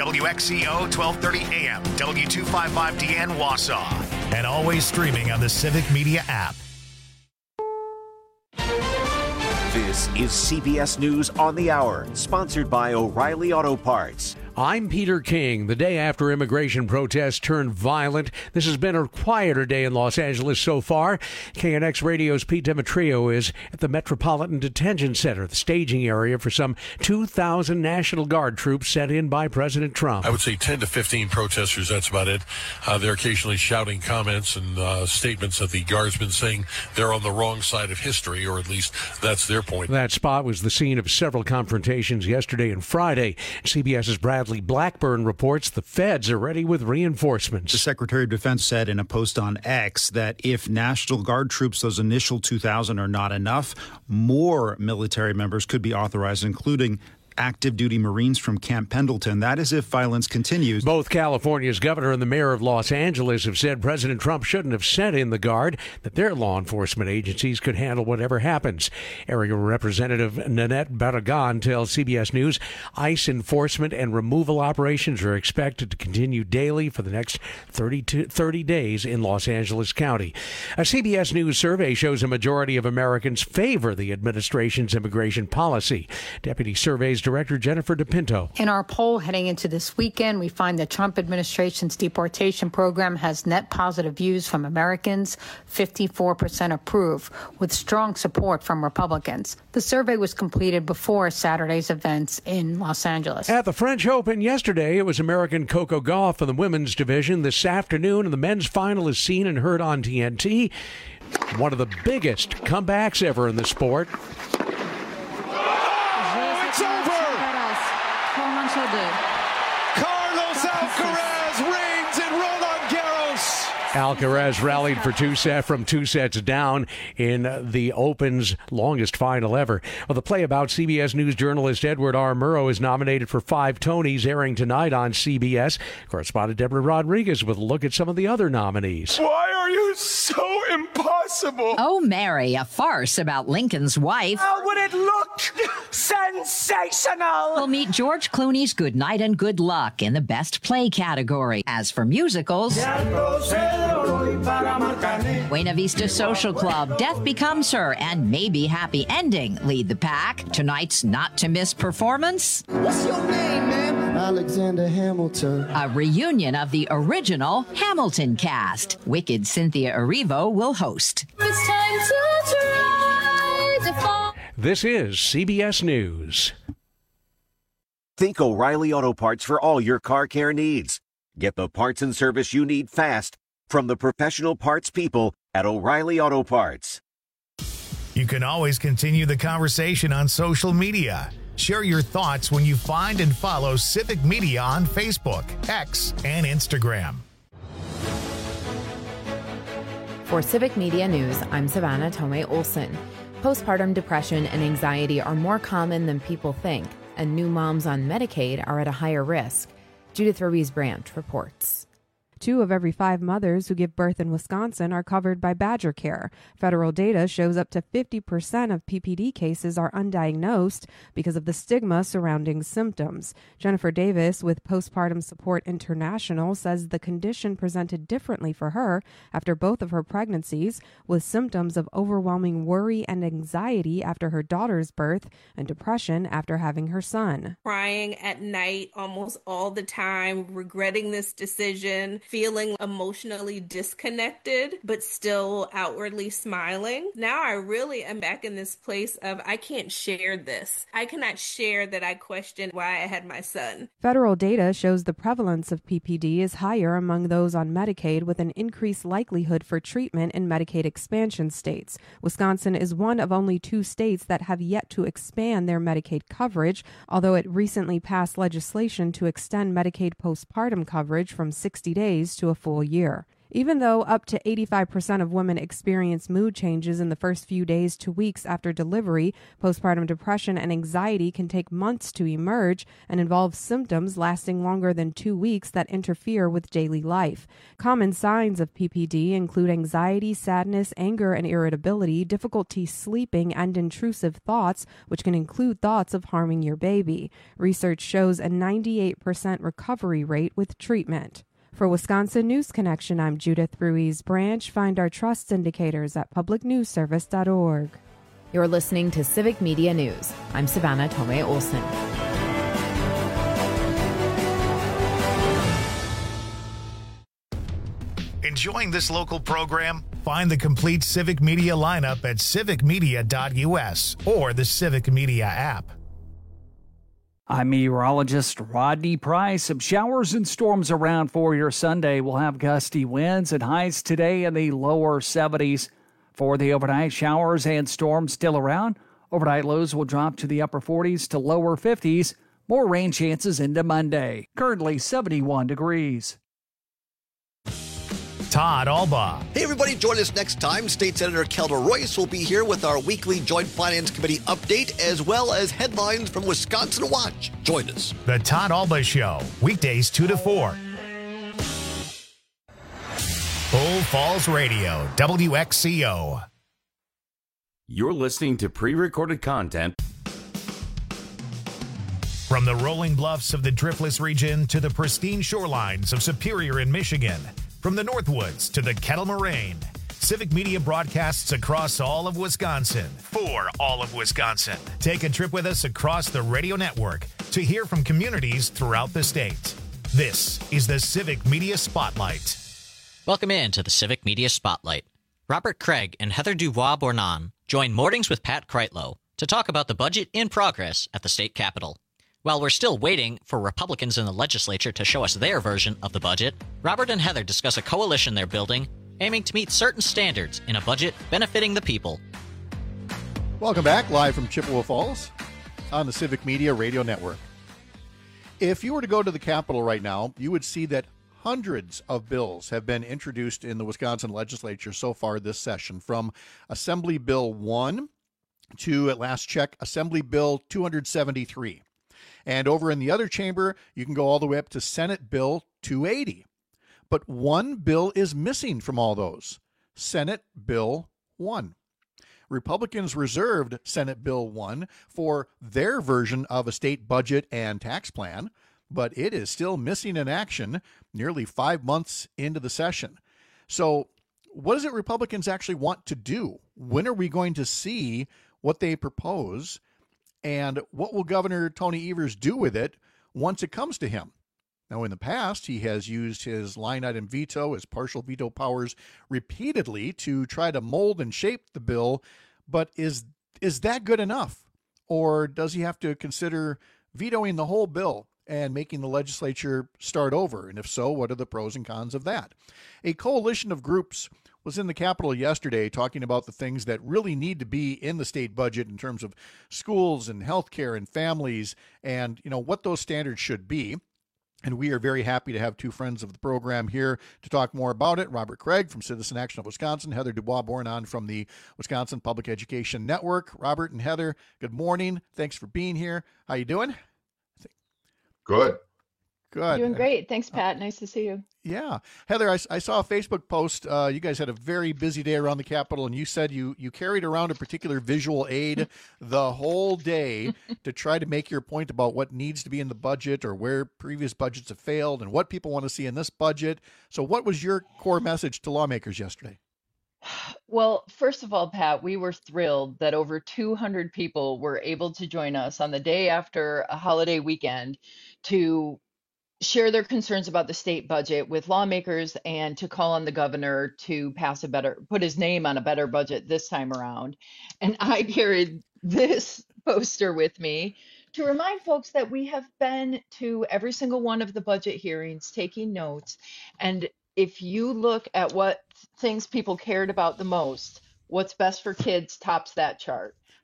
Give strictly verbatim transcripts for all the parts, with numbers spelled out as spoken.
W X C O twelve thirty A M, W two fifty-five D N Wausau, and always streaming on the Civic Media app. This is C B S News on the Hour, sponsored by O'Reilly Auto Parts. I'm Peter King. The day after immigration protests turned violent, this has been a quieter day in Los Angeles so far. K N X Radio's Pete Demetrio is at the Metropolitan Detention Center, the staging area for some two thousand National Guard troops sent in by President Trump. I would say ten to fifteen protesters, that's about it. Uh, they're occasionally shouting comments and uh, statements that the Guardsmen saying they're on the wrong side of history, or at least that's their point. That spot was the scene of several confrontations yesterday and Friday. CBS's Bradley Blackburn reports the feds are ready with reinforcements. The Secretary of Defense said in a post on X that if National Guard troops, those initial two thousand, are not enough, more military members could be authorized, including active duty Marines from Camp Pendleton. That is if violence continues. Both California's governor and the mayor of Los Angeles have said President Trump shouldn't have sent in the Guard, that their law enforcement agencies could handle whatever happens. Area Representative Nanette Barragan tells C B S News ICE enforcement and removal operations are expected to continue daily for the next thirty, to thirty days in Los Angeles County. A C B S News survey shows a majority of Americans favor the administration's immigration policy. Deputy Surveys Director Jennifer DePinto. In our poll heading into this weekend, we find the Trump administration's deportation program has net positive views from Americans. fifty-four percent approve, with strong support from Republicans. The survey was completed before Saturday's events in Los Angeles. At the French Open yesterday, it was American Coco Gauff in the women's division. This afternoon, and the men's final is seen and heard on T N T. One of the biggest comebacks ever in the sport. Carlos Alcaraz reigns in Roland Garros. Alcaraz rallied for two set from two sets down in the Open's longest final ever. Well, the play about C B S News journalist Edward R. Murrow is nominated for five Tonys, airing tonight on C B S. Correspondent Deborah Rodriguez with a look at some of the other nominees. Why are you so impossible? Oh, Mary, a farce about Lincoln's wife. How would it look? Sensational! We'll meet George Clooney's Good Night and Good Luck in the Best Play category. As for musicals, Buena Vista Social Club, Death Becomes Her, and Maybe Happy Ending lead the pack. Tonight's not-to-miss performance, What's your name, man? Alexander Hamilton. A reunion of the original Hamilton cast. Wicked Cynthia Erivo will host. It's time to try to fall. This is C B S News. Think O'Reilly Auto Parts for all your car care needs. Get the parts and service you need fast from the professional parts people at O'Reilly Auto Parts. You can always continue the conversation on social media. Share your thoughts when you find and follow Civic Media on Facebook, X, and Instagram. For Civic Media News, I'm Savannah Tomei Olson. Postpartum depression and anxiety are more common than people think, and new moms on Medicaid are at a higher risk. Judith Ruiz Branch reports. Two of every five mothers who give birth in Wisconsin are covered by Badger Care. Federal data shows up to fifty percent of P P D cases are undiagnosed because of the stigma surrounding symptoms. Jennifer Davis with Postpartum Support International says the condition presented differently for her after both of her pregnancies, with symptoms of overwhelming worry and anxiety after her daughter's birth and depression after having her son. Crying at night almost all the time, regretting this decision, feeling emotionally disconnected, but still outwardly smiling. Now I really am back in this place of I can't share this. I cannot share that I question why I had my son. Federal data shows the prevalence of P P D is higher among those on Medicaid, with an increased likelihood for treatment in Medicaid expansion states. Wisconsin is one of only two states that have yet to expand their Medicaid coverage, although it recently passed legislation to extend Medicaid postpartum coverage from sixty days to a full year. Even though up to eighty-five percent of women experience mood changes in the first few days to weeks after delivery, postpartum depression and anxiety can take months to emerge and involve symptoms lasting longer than two weeks that interfere with daily life. Common signs of P P D include anxiety, sadness, anger and irritability, difficulty sleeping, and intrusive thoughts, which can include thoughts of harming your baby. Research shows a ninety-eight percent recovery rate with treatment. For Wisconsin News Connection, I'm Judith Ruiz Branch. Find our trust indicators at public news service dot org. You're listening to Civic Media News. I'm Savannah Tomei Olson. Enjoying this local program? Find the complete Civic Media lineup at civic media dot u s or the Civic Media app. I'm meteorologist Rodney Price. Some showers and storms around for your Sunday. We'll have gusty winds and highs today in the lower seventies. For the overnight, showers and storms still around. Overnight lows will drop to the upper forties to lower fifties. More rain chances into Monday. Currently seventy-one degrees. Todd Albaugh. Hey, everybody, join us next time. State Senator Kelda Royce will be here with our weekly Joint Finance Committee update, as well as headlines from Wisconsin Watch. Join us. The Todd Albaugh Show, weekdays two to four. Bull Falls Radio, W X C O. You're listening to pre-recorded content from the rolling bluffs of the Driftless region to the pristine shorelines of Superior in Michigan. From the Northwoods to the Kettle Moraine, Civic Media broadcasts across all of Wisconsin for all of Wisconsin. Take a trip with us across the radio network to hear from communities throughout the state. This is the Civic Media Spotlight. Welcome in to the Civic Media Spotlight. Robert Craig and Heather Dubois-Bournon join Mornings with Pat Kreitlow to talk about the budget in progress at the state capitol. While we're still waiting for Republicans in the legislature to show us their version of the budget, Robert and Heather discuss a coalition they're building aiming to meet certain standards in a budget benefiting the people. Welcome back, live from Chippewa Falls on the Civic Media Radio Network. If you were to go to the Capitol right now, you would see that hundreds of bills have been introduced in the Wisconsin legislature so far this session, from Assembly Bill one to, at last check, Assembly Bill two seventy-three. And over in the other chamber, you can go all the way up to Senate Bill two eighty. But one bill is missing from all those, Senate Bill one. Republicans reserved Senate Bill one for their version of a state budget and tax plan, but it is still missing in action nearly five months into the session. So what does it Republicans actually want to do? When are we going to see what they propose? And what will Governor Tony Evers do with it once it comes to him? Now, in the past, he has used his line item veto, his partial veto powers, repeatedly to try to mold and shape the bill. But is is that good enough? Or does he have to consider vetoing the whole bill and making the legislature start over? And if so, what are the pros and cons of that? A coalition of groups was in the Capitol yesterday talking about the things that really need to be in the state budget in terms of schools and healthcare and families and, you know, what those standards should be. And we are very happy to have two friends of the program here to talk more about it. Robert Craig from Citizen Action of Wisconsin, Heather Dubois-Bournon from the Wisconsin Public Education Network. Robert and Heather, good morning. Thanks for being here. How you doing? Good. Good. Doing great. Thanks, Pat. Nice to see you. Yeah. Heather, I, I saw a Facebook post. Uh, you guys had a very busy day around the Capitol, and you said you, you carried around a particular visual aid the whole day to try to make your point about what needs to be in the budget or where previous budgets have failed and what people want to see in this budget. So what was your core message to lawmakers yesterday? Well, first of all, Pat, we were thrilled that over two hundred people were able to join us on the day after a holiday weekend to share their concerns about the state budget with lawmakers and to call on the governor to pass a better, put his name on a better budget this time around. And I carried this poster with me to remind folks that we have been to every single one of the budget hearings, taking notes. And if you look at what things people cared about the most, what's best for kids tops that chart.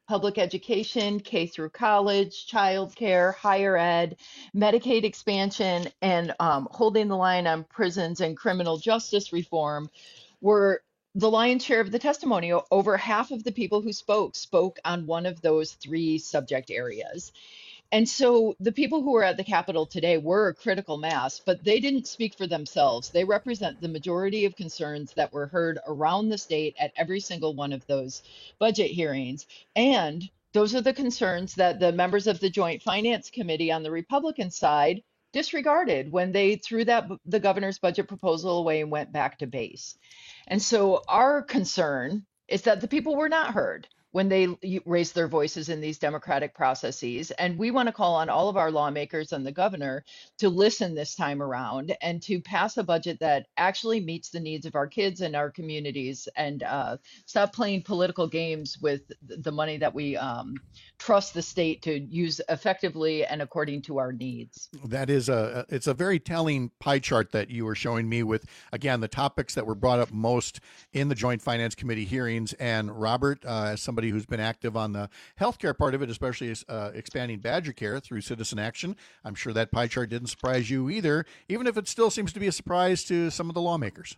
public education, K through college, childcare, higher ed, Medicaid expansion, and um, holding the line on prisons and criminal justice reform were the lion's share of the testimony. Over half of the people who spoke spoke on one of those three subject areas. And so the people who were at the Capitol today were a critical mass, but they didn't speak for themselves. They represent the majority of concerns that were heard around the state at every single one of those budget hearings. And those are the concerns that the members of the Joint Finance Committee on the Republican side disregarded when they threw that the governor's budget proposal away and went back to base. And so our concern is that the people were not heard when they raised their voices in these democratic processes. And we want to call on all of our lawmakers and the governor to listen this time around and to pass a budget that actually meets the needs of our kids and our communities, and uh, stop playing political games with the money that we um, trust the state to use effectively and according to our needs. That is a, it's a very telling pie chart that you were showing me with, again, the topics that were brought up most in the Joint Finance Committee hearings. And Robert, uh, as somebody who's been active on the healthcare part of it, especially uh, expanding Badger Care through Citizen Action, I'm sure that pie chart didn't surprise you either, even if it still seems to be a surprise to some of the lawmakers.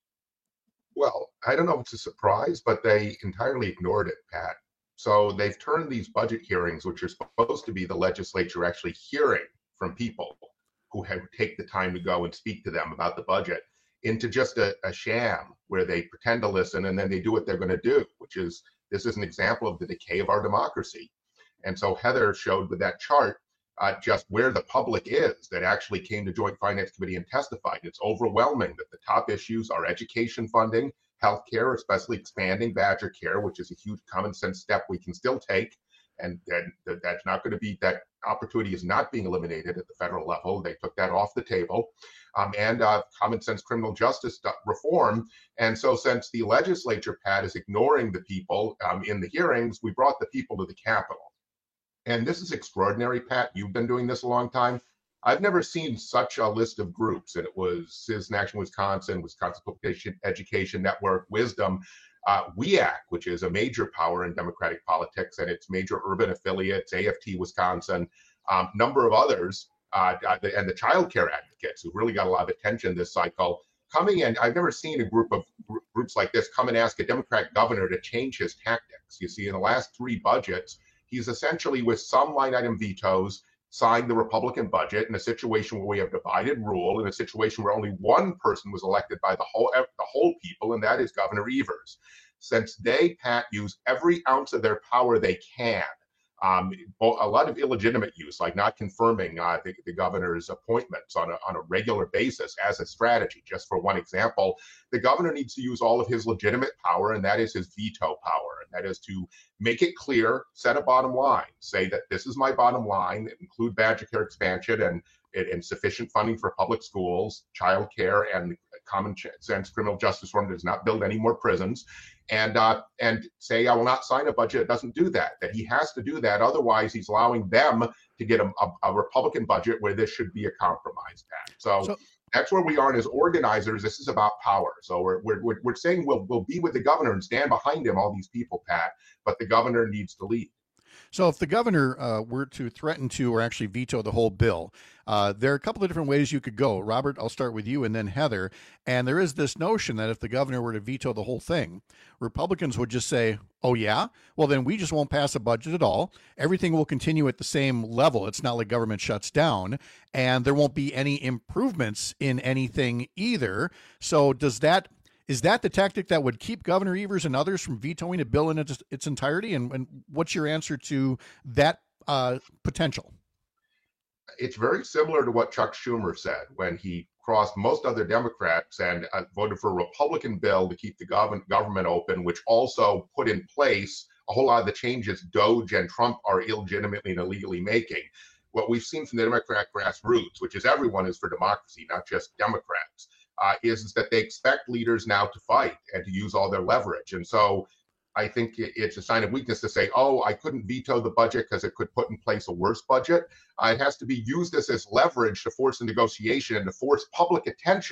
Well, I don't know if it's a surprise, but they entirely ignored it, Pat. So they've turned these budget hearings, which are supposed to be the legislature actually hearing from people who have take the time to go and speak to them about the budget, into just a, a sham where they pretend to listen and then they do what they're going to do, which is, this is an example of the decay of our democracy. And so Heather showed with that chart uh, just where the public is that actually came to Joint Finance Committee and testified. It's overwhelming that the top issues are education funding, healthcare, especially expanding Badger Care, which is a huge common sense step we can still take. And, and that's not going to be, that opportunity is not being eliminated at the federal level. They took that off the table. Um, and uh, common sense criminal justice reform. And so since the legislature, Pat, is ignoring the people um, in the hearings, we brought the people to the Capitol. And this is extraordinary, Pat. You've been doing this a long time. I've never seen such a list of groups. And it was Citizen Action Wisconsin, Wisconsin Public Education Network, Wisdom, uh, W E A C, which is a major power in Democratic politics, and its major urban affiliates, A F T Wisconsin, um, number of others. Uh, and the child care advocates who really got a lot of attention this cycle coming in. I've never seen a group of gr- groups like this come and ask a Democrat governor to change his tactics. You see, in the last three budgets, he's essentially, with some line item vetoes, signed the Republican budget in a situation where we have divided rule, in a situation where only one person was elected by the whole the whole people, and that is Governor Evers. Since they, Pat, use every ounce of their power they can, Um, a lot of illegitimate use, like not confirming uh, the, the governor's appointments on a, on a regular basis as a strategy. Just for one example, the governor needs to use all of his legitimate power, and that is his veto power. And that is to make it clear, set a bottom line, say that this is my bottom line, include Badger Care expansion and, and sufficient funding for public schools, child care, and common sense criminal justice reform does not build any more prisons. And uh, and say, I will not sign a budget that doesn't do that, that he has to do that. Otherwise, he's allowing them to get a, a, a Republican budget where this should be a compromise, Pat. So, so that's where we are. And as organizers, this is about power. So we're, we're, we're saying we'll, we'll be with the governor and stand behind him, all these people, Pat, but the governor needs to lead. So if the governor uh, were to threaten to or actually veto the whole bill, uh, there are a couple of different ways you could go. Robert, I'll start with you and then Heather. And there is this notion that if the governor were to veto the whole thing, Republicans would just say, oh, yeah, well, then we just won't pass a budget at all. Everything will continue at the same level. It's not like government shuts down, and there won't be any improvements in anything either. So does that Is that the tactic that would keep Governor Evers and others from vetoing a bill in its, its entirety? And, and what's your answer to that uh, potential? It's very similar to what Chuck Schumer said when he crossed most other Democrats and uh, voted for a Republican bill to keep the gov- government open, which also put in place a whole lot of the changes Doge and Trump are illegitimately and illegally making. What we've seen from the Democrat grassroots, which is everyone is for democracy, not just Democrats, Uh, is, is that they expect leaders now to fight and to use all their leverage. And so I think it's a sign of weakness to say, oh, I couldn't veto the budget because it could put in place a worse budget. Uh, it has to be used as, as leverage to force a negotiation and to force public attention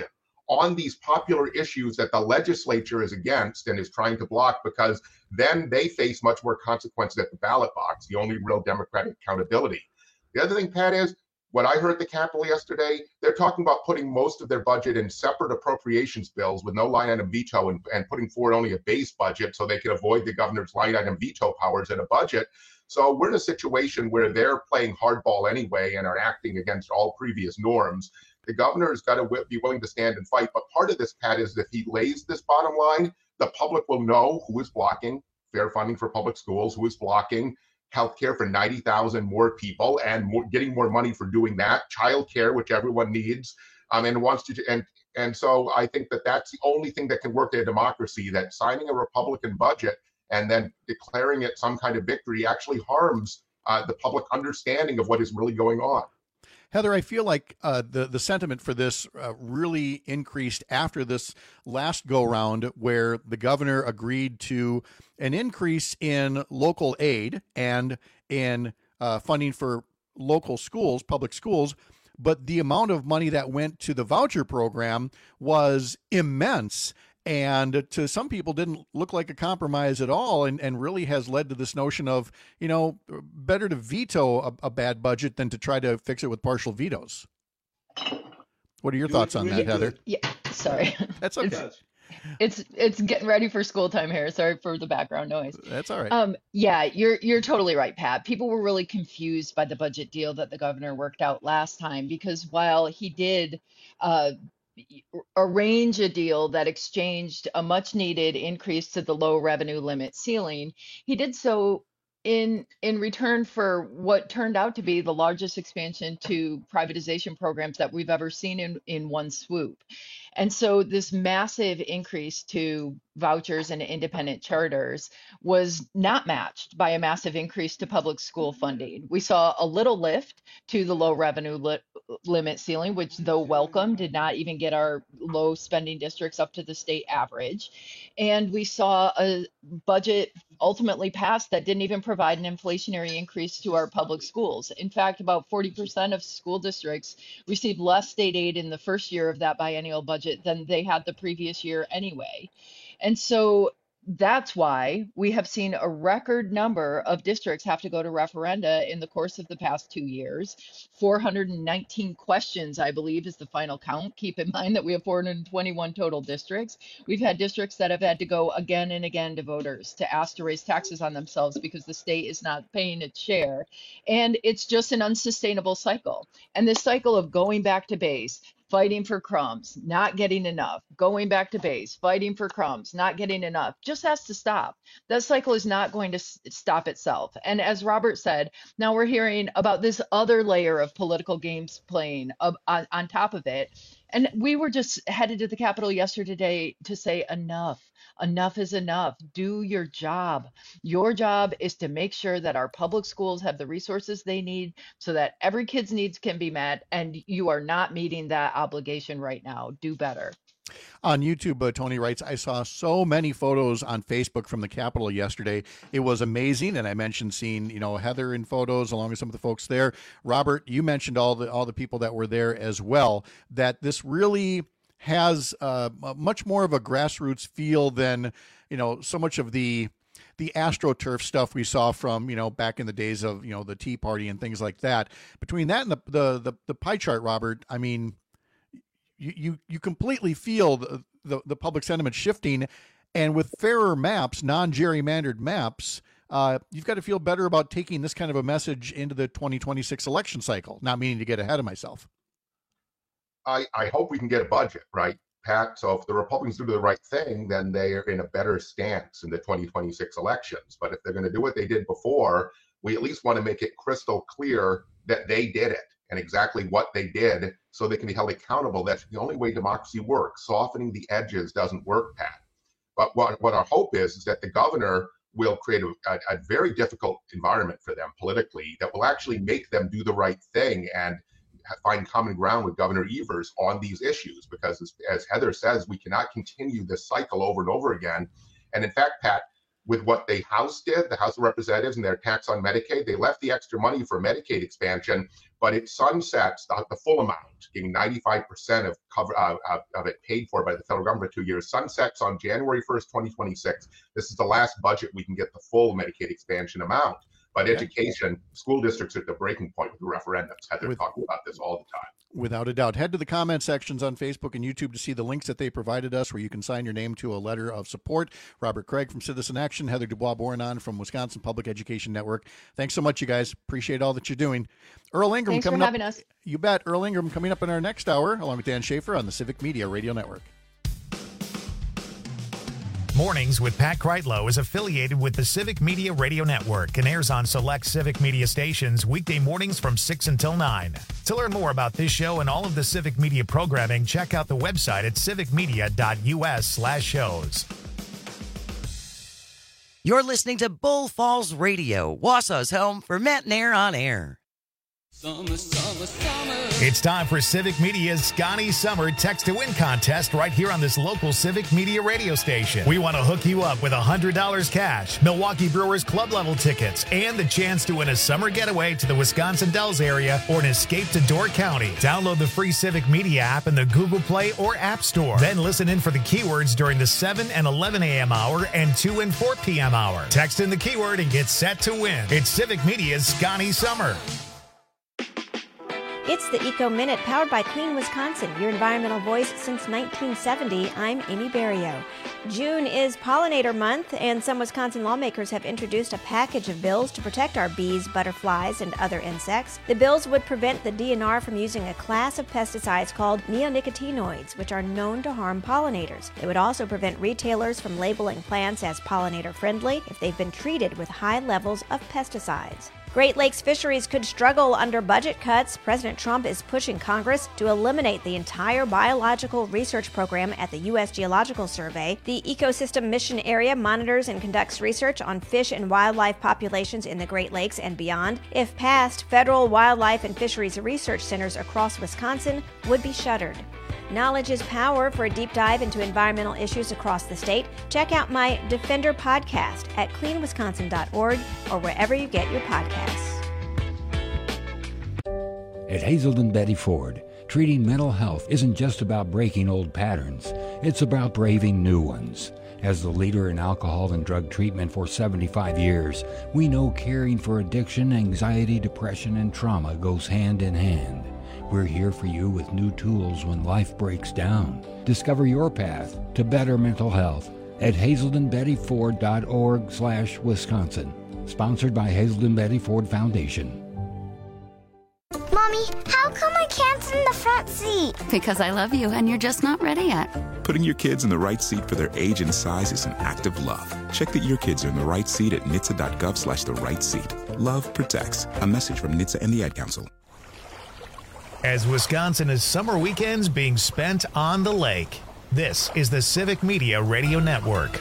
on these popular issues that the legislature is against and is trying to block, because then they face much more consequences at the ballot box, the only real democratic accountability. The other thing, Pat, is what I heard at the Capitol yesterday, they're talking about putting most of their budget in separate appropriations bills with no line item veto, and, and putting forward only a base budget so they can avoid the governor's line item veto powers in a budget. So we're in a situation where they're playing hardball anyway and are acting against all previous norms. The governor has got to w- be willing to stand and fight. But part of this, Pat, is if he lays this bottom line, the public will know who is blocking fair funding for public schools, who is blocking healthcare for ninety thousand more people and more, getting more money for doing that, childcare, which everyone needs, um, and wants to. And and so I think that that's the only thing that can work in a democracy, that signing a Republican budget and then declaring it some kind of victory actually harms uh, the public understanding of what is really going on. Heather, I feel like uh, the, the sentiment for this uh, really increased after this last go-round, where the governor agreed to an increase in local aid and in uh, funding for local schools, public schools, but the amount of money that went to the voucher program was immense. And to some people didn't look like a compromise at all, and, and really has led to this notion of, you know, better to veto a, a bad budget than to try to fix it with partial vetoes. What are your thoughts on that, Heather? Yeah, sorry. That's okay. It's, it's it's getting ready for school time here. Sorry for the background noise. That's all right. Um, yeah, you're you're totally right, Pat. People were really confused by the budget deal that the governor worked out last time, because while he did uh, arrange a deal that exchanged a much needed increase to the low revenue limit ceiling, he did so in in return for what turned out to be the largest expansion to privatization programs that we've ever seen in, in one swoop. And so this massive increase to vouchers and independent charters was not matched by a massive increase to public school funding. We saw a little lift to the low revenue li- limit ceiling, which, though welcome, did not even get our low spending districts up to the state average. And we saw a budget ultimately passed that didn't even provide an inflationary increase to our public schools. In fact, about forty percent of school districts received less state aid in the first year of that biennial budget than they had the previous year anyway. And so that's why we have seen a record number of districts have to go to referenda in the course of the past two years. four hundred nineteen questions, I believe, is the final count. Keep in mind that we have four hundred twenty-one total districts. We've had districts that have had to go again and again to voters to ask to raise taxes on themselves because the state is not paying its share. And it's just an unsustainable cycle. And this cycle of going back to base, fighting for crumbs, not getting enough, going back to base, fighting for crumbs, not getting enough, just has to stop. That cycle is not going to s- stop itself. And as Robert said, now we're hearing about this other layer of political games playing uh, on, on top of it. And we were just headed to the Capitol yesterday to say enough. Enough is enough. Do your job. Your job is to make sure that our public schools have the resources they need so that every kid's needs can be met, and you are not meeting that obligation right now. Do better. On YouTube, uh, Tony writes, I saw so many photos on Facebook from the Capitol yesterday. It was amazing. And I mentioned seeing, you know, Heather in photos along with some of the folks there. Robert, you mentioned all the all the people that were there as well, that this really has uh, much more of a grassroots feel than, you know, so much of the the AstroTurf stuff we saw from, you know, back in the days of, you know, the Tea Party and things like that. Between that and the the the, the pie chart, Robert, I mean, you you, you completely feel the, the the public sentiment shifting, and with fairer maps, non-gerrymandered maps, uh, you've got to feel better about taking this kind of a message into the twenty twenty-six election cycle. Not meaning to get ahead of myself. I, I hope we can get a budget, right, Pat? So if the Republicans do the right thing, then they are in a better stance in the twenty twenty-six elections. But if they're going to do what they did before, we at least want to make it crystal clear that they did it and exactly what they did so they can be held accountable. That's the only way democracy works. Softening the edges doesn't work, Pat. But what, what our hope is, is that the governor will create a, a, a very difficult environment for them politically that will actually make them do the right thing and find common ground with Governor Evers on these issues, because as, as Heather says, we cannot continue this cycle over and over again. And in fact, Pat, with what the House did, the House of Representatives and their tax on Medicaid, they left the extra money for Medicaid expansion but it sunsets the, the full amount, getting ninety-five percent of cover uh, of it paid for by the federal government for two years. Sunsets on January first, twenty twenty-six. This is the last budget we can get the full Medicaid expansion amount. But education, school districts are at the breaking point with the referendums. Heather With- talking about this all the time. Without a doubt. Head to the comment sections on Facebook and YouTube to see the links that they provided us where you can sign your name to a letter of support. Robert Craig from Citizen Action, Heather Dubois-Bournon from Wisconsin Public Education Network. Thanks so much, you guys. Appreciate all that you're doing. Earl Ingram Thanks coming for up. having us. You bet. Earl Ingram coming up in our next hour, along with Dan Schaefer on the Civic Media Radio Network. Mornings with Pat Kreitlow is affiliated with the Civic Media Radio Network and airs on select Civic Media stations weekday mornings from six until nine. To learn more about this show and all of the Civic Media programming, check out the website at civicmedia.us slash shows. You're listening to Bull Falls Radio, Wausau's home for Matt Nair on Air. Summer, summer, summer. It's time for Civic Media's Scotty Summer Text to Win contest right here on this local Civic Media radio station. We want to hook you up with one hundred dollars cash, Milwaukee Brewers club level tickets, and the chance to win a summer getaway to the Wisconsin Dells area or an escape to Door County. Download the free Civic Media app in the Google Play or App Store. Then listen in for the keywords during the seven and eleven a.m. hour and two and four p.m. hour. Text in the keyword and get set to win. It's Civic Media's Scotty Summer. It's the Eco Minute, powered by Clean Wisconsin, your environmental voice since nineteen seventy. I'm Amy Berrio. June is Pollinator Month, and some Wisconsin lawmakers have introduced a package of bills to protect our bees, butterflies, and other insects. The bills would prevent the D N R from using a class of pesticides called neonicotinoids, which are known to harm pollinators. They would also prevent retailers from labeling plants as pollinator-friendly if they've been treated with high levels of pesticides. Great Lakes fisheries could struggle under budget cuts. President Trump is pushing Congress to eliminate the entire biological research program at the U S Geological Survey. The Ecosystem Mission Area monitors and conducts research on fish and wildlife populations in the Great Lakes and beyond. If passed, federal wildlife and fisheries research centers across Wisconsin would be shuttered. Knowledge is power. For a deep dive into environmental issues across the state, check out my Defender podcast at clean wisconsin dot org or wherever you get your podcasts. At Hazelden Betty Ford, treating mental health isn't just about breaking old patterns, it's about braving new ones. As the leader in alcohol and drug treatment for seventy-five years, we know caring for addiction, anxiety, depression, and trauma goes hand in hand. We're here for you with new tools when life breaks down. Discover your path to better mental health at hazelden betty ford dot org slash Wisconsin. Sponsored by Hazelden Betty Ford Foundation. Mommy, how come I can't sit in the front seat? Because I love you and you're just not ready yet. Putting your kids in the right seat for their age and size is an act of love. Check that your kids are in the right seat at N H T S A dot gov slash the right seat. Love protects. A message from N H T S A and the Ad Council. As Wisconsin is summer weekends being spent on the lake, this is the Civic Media Radio Network.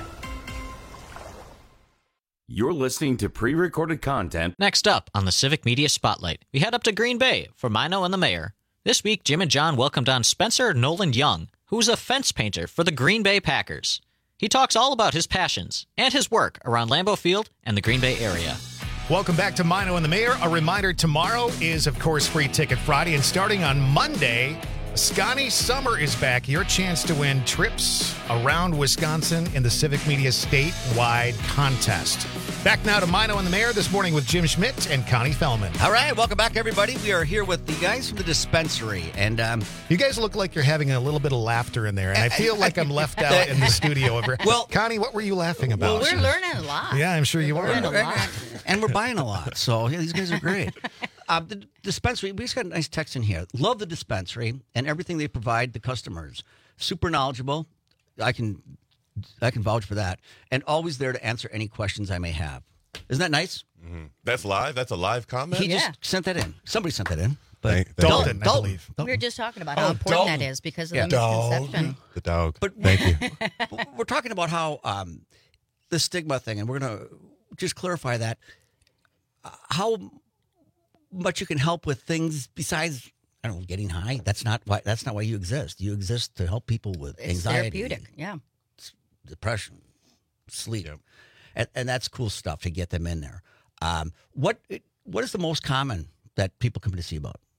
You're listening to pre-recorded content. Next up on the Civic Media Spotlight, we head up to Green Bay for Mino and the Mayor. This week, Jim and John welcomed on Spencer Noland Young, who's a fence painter for the Green Bay Packers. He talks all about his passions and his work around Lambeau Field and the Green Bay area. Welcome back to Mino and the Mayor. A reminder, tomorrow is, of course, Free Ticket Friday, and starting on Monday, Scotty Summer is back. Your chance to win trips around Wisconsin in the Civic Media statewide contest. Back now to Mino and the Mayor this morning with Jim Schmidt and Connie Fellman. All right, welcome back, everybody. We are here with the guys from the dispensary, and um, you guys look like you're having a little bit of laughter in there, and I feel like I'm left out in the studio over. Well, Connie, what were you laughing about? Well, we're learning a lot. Yeah, I'm sure you we're are. Learning a lot. And we're buying a lot, so yeah, these guys are great. Uh, the dispensary, we just got a nice text in here. Love the dispensary and everything they provide the customers. Super knowledgeable. I can, I can vouch for that, and always there to answer any questions I may have. Isn't that nice? Mm-hmm. That's live. That's a live comment. He yeah. just sent that in. Somebody sent that in. But thank, thank Dalton, I Dalton, believe. We were just talking about how oh, important Dalton. that is because of yeah. the misconception. The dog. But thank you. We're talking about how um, the stigma thing, and we're going to just clarify that. Uh, how much you can help with things besides, I don't know, getting high. That's not why. That's not why you exist. You exist to help people with It's anxiety, therapeutic. Yeah, depression, sleep, yep. and, and that's cool stuff to get them in there. Um, what what is the most common that people come to see about?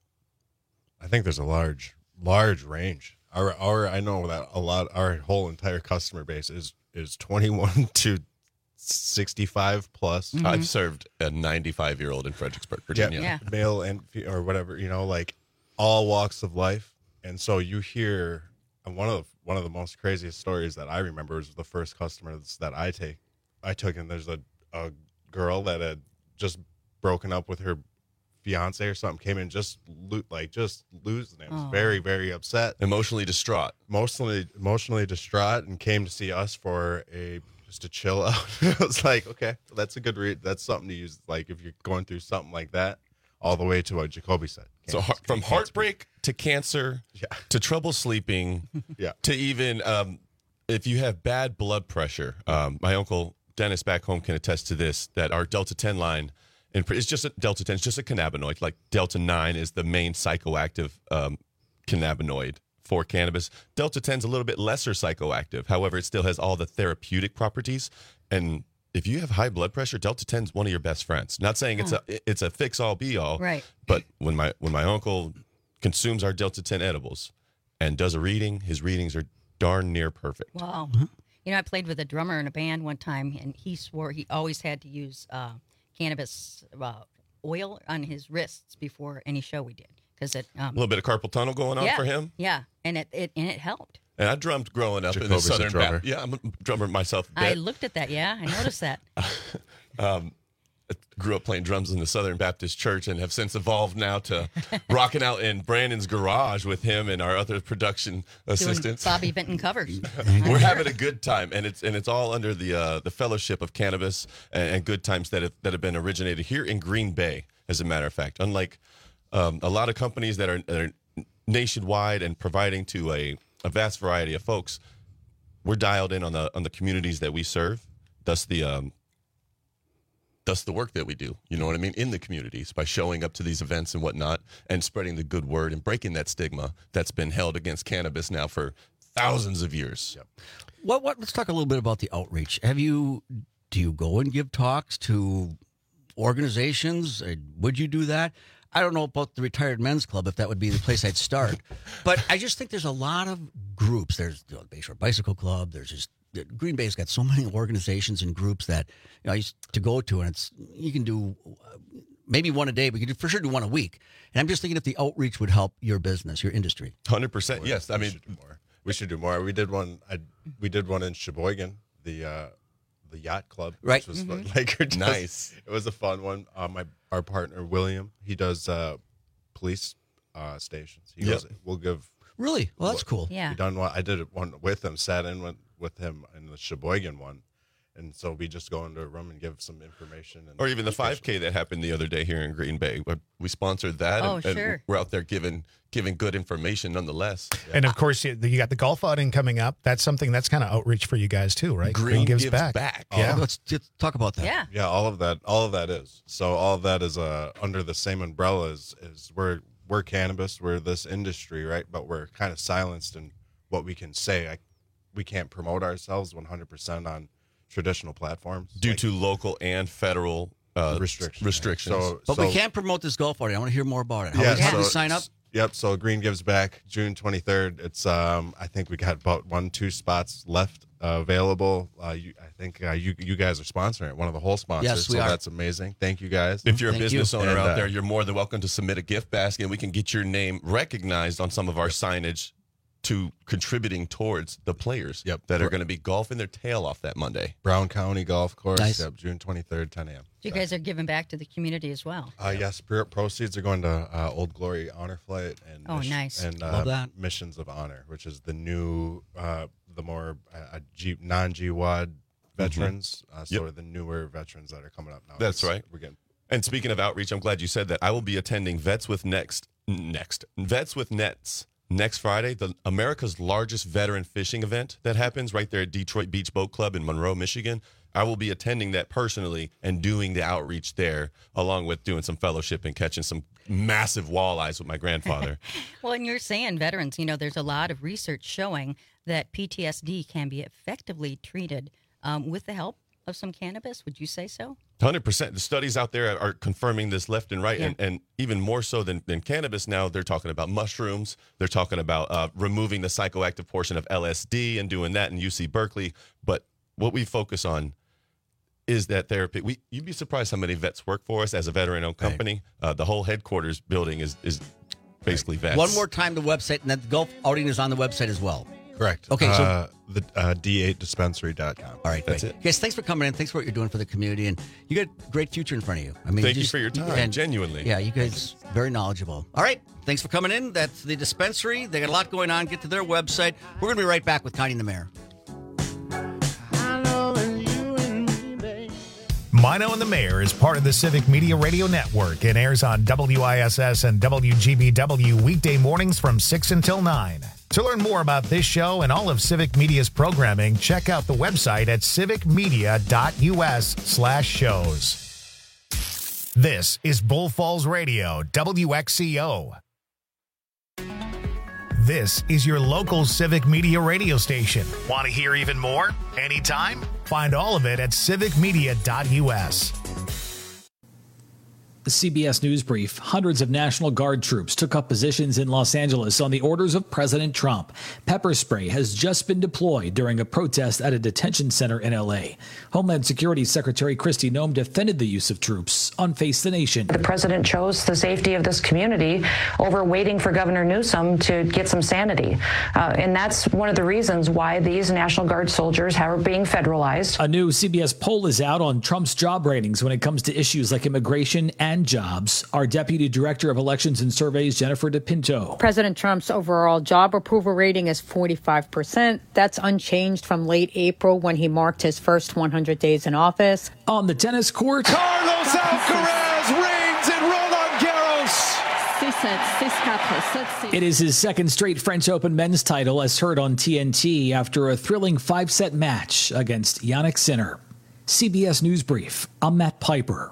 I think there's a large, large range. Our, our, I know that a lot. Our whole entire customer base is is twenty-one to sixty-five plus. Mm-hmm. I've served a ninety-five year old in Fredericksburg, Virginia. Yeah, yeah. Male and or whatever, you know, like all walks of life. And so you hear, and one of the, one of the most craziest stories that I remember was the first customers that I take, I took, and there's a, a girl that had just broken up with her fiance or something, came in just lo- like just losing it, was Oh. very very upset, emotionally distraught, emotionally emotionally distraught, and came to see us for a just to chill out. I was like, okay, that's a good read. That's something to use, like if you're going through something like that, all the way to what Jacoby said. So heart, from heartbreak to cancer, yeah. to trouble sleeping, yeah. to even um, if you have bad blood pressure. Um, my uncle Dennis back home can attest to this, that our Delta ten line, and it's just a Delta ten, it's just a cannabinoid. Like Delta nine is the main psychoactive um, cannabinoid for cannabis. Delta ten is a little bit lesser psychoactive. However, it still has all the therapeutic properties. And if you have high blood pressure, Delta ten is one of your best friends. Not saying it's Oh. a it's a fix all be all, Right. But when my when my uncle consumes our Delta ten edibles and does a reading, his readings are darn near perfect. Wow. You know, I played with a drummer in a band one time, and he swore he always had to use uh, cannabis uh, oil on his wrists before any show we did, because it um, A little bit of carpal tunnel going on yeah, for him. Yeah, and it, it and it helped. And I drummed growing up in the Jacoby's a Southern drummer. Baptist. Yeah, I'm a drummer myself. a I bit. looked at that. Yeah, I noticed that. um, I grew up playing drums in the Southern Baptist Church and have since evolved now to rocking out in Brandon's garage with him and our other production assistants. Doing Bobby Benton covers. We're having a good time, and it's and it's all under the uh, the fellowship of cannabis and, and good times that have, that have been originated here in Green Bay. As a matter of fact, unlike um, a lot of companies that are, that are nationwide and providing to a, a vast variety of folks, we're dialed in on the on the communities that we serve. Thus the um, thus the work that we do. You know what I mean, in the communities, by showing up to these events and whatnot, and spreading the good word and breaking that stigma that's been held against cannabis now for thousands of years. Yep. What? What? Let's talk a little bit about the outreach. Have you? Do you go and give talks to organizations? Uh, Would you do that? I don't know about the Retired Men's Club, if that would be the place I'd start. But I just think there's a lot of groups. There's the Bayshore Bicycle Club. There's just Green Bay's got so many organizations and groups that you know I used to go to, and it's you can do uh, maybe one a day, but you can for sure do one a week. And I'm just thinking if the outreach would help your business, your industry. Hundred percent. Yes, I We mean, should do more. We should do more. We did one. I, we did one in Sheboygan, the uh, the yacht club, Right. Which was Mhm. like just- Nice. It was a fun one. Uh, my our partner William, he does uh, police uh, stations. He Yep. goes, we'll give. Really? Well, that's cool. Yeah. We done one. I did it one with him. Sat in with, with him in the Sheboygan one, and so we just go into a room and give some information. And or even the five K that happened the other day here in Green Bay. We- We sponsored that, Oh, and, and sure. we're out there giving giving good information nonetheless. And of course, you, you got the golf outing coming up. That's something that's kind of outreach for you guys too, right? Green gives back. Yeah. Oh, let's just talk about that. Yeah. Yeah, all of that, all of that is. So all of that is uh, under the same umbrella as is we're we're cannabis, we're this industry, right? But we're kind of silenced in what we can say. I, we can't promote ourselves one hundred percent on traditional platforms Due like to local and federal uh, restrictions. restrictions. So, But so, we can't promote this golf outing. I want to hear more about it. How, Yeah, how do we so- sign up? Yep. So Green Gives Back, June twenty-third. It's um, I think we got about one, two spots left uh, available. Uh, you, I think uh, you you guys are sponsoring it, one of the whole sponsors. Yes, we so are. that's amazing. Thank you guys. If you're a Thank business you. owner And, out uh, there, you're more than welcome to submit a gift basket, and we can get your name recognized on some of our signage to contributing towards the players Yep. that are going to be golfing their tail off that Monday. Brown County Golf Course. Nice. Yep, June twenty-third, ten a.m. You guys are giving back to the community as well. Uh, yes, pro- proceeds are going to uh, Old Glory Honor Flight and Oh, nice. and uh, Love that. Missions of Honor, which is the new, uh, the more uh, G, non-G W A D veterans, uh, so Yep. the newer veterans that are coming up now. That's It's- right. We're getting And speaking of outreach, I'm glad you said that. I will be attending Vets with Next, next Vets with Nets next Friday, the America's largest veteran fishing event that happens right there at Detroit Beach Boat Club in Monroe, Michigan. I will be attending that personally and doing the outreach there, along with doing some fellowship and catching some massive walleyes with my grandfather. Well, and you're saying veterans, you know, there's a lot of research showing that P T S D can be effectively treated um, with the help of some cannabis. Would you say so? one hundred percent. The studies out there are confirming this left and right, Yeah. and, and even more so than, than cannabis now, they're talking about mushrooms. They're talking about uh, removing the psychoactive portion of L S D and doing that in U C Berkeley. But what we focus on is that therapy. We You'd be surprised how many vets work for us as a veteran-owned company. Right. Uh, the whole headquarters building is, is basically vets. One more time, the website, and that the Gulf outing is on the website as well. Correct. Okay, so uh, the uh, D eight dispensary dot com. All right, That's great. it. Guys, thanks for coming in. Thanks for what you're doing for the community, and you got a great future in front of you. I mean, Thank you just- for your time, and- genuinely. Yeah, you guys very knowledgeable. All right, thanks for coming in. That's the dispensary. They got a lot going on. Get to their website. We're going to be right back with Connie and the Mayor. Mino and the Mayor is part of the Civic Media Radio Network and airs on W I S S and W G B W weekday mornings from six until nine. To learn more about this show and all of Civic Media's programming, check out the website at civicmedia.us slash shows. This is Bull Falls Radio, W X C O. This is your local Civic Media radio station. Want to hear even more? Anytime? Find all of it at civic media dot U S. The C B S News Brief. Hundreds of National Guard troops took up positions in Los Angeles on the orders of President Trump. Pepper spray has just been deployed during a protest at a detention center in L A. Homeland Security Secretary Kristi Noem defended the use of troops on Face the Nation. The president chose the safety of this community over waiting for Governor Newsom to get some sanity. Uh, and that's one of the reasons why these National Guard soldiers are being federalized. A new C B S poll is out on Trump's job ratings when it comes to issues like immigration and jobs. Our Deputy Director of Elections and Surveys, Jennifer DePinto. President Trump's overall job approval rating is forty-five percent. That's unchanged from late April when he marked his first one hundred days in office. On the tennis court, Carlos Alcaraz rings and Roland Garros. It is his second straight French Open men's title as heard on T N T after a thrilling five-set match against Yannick Sinner. C B S News Brief. I'm Matt Piper.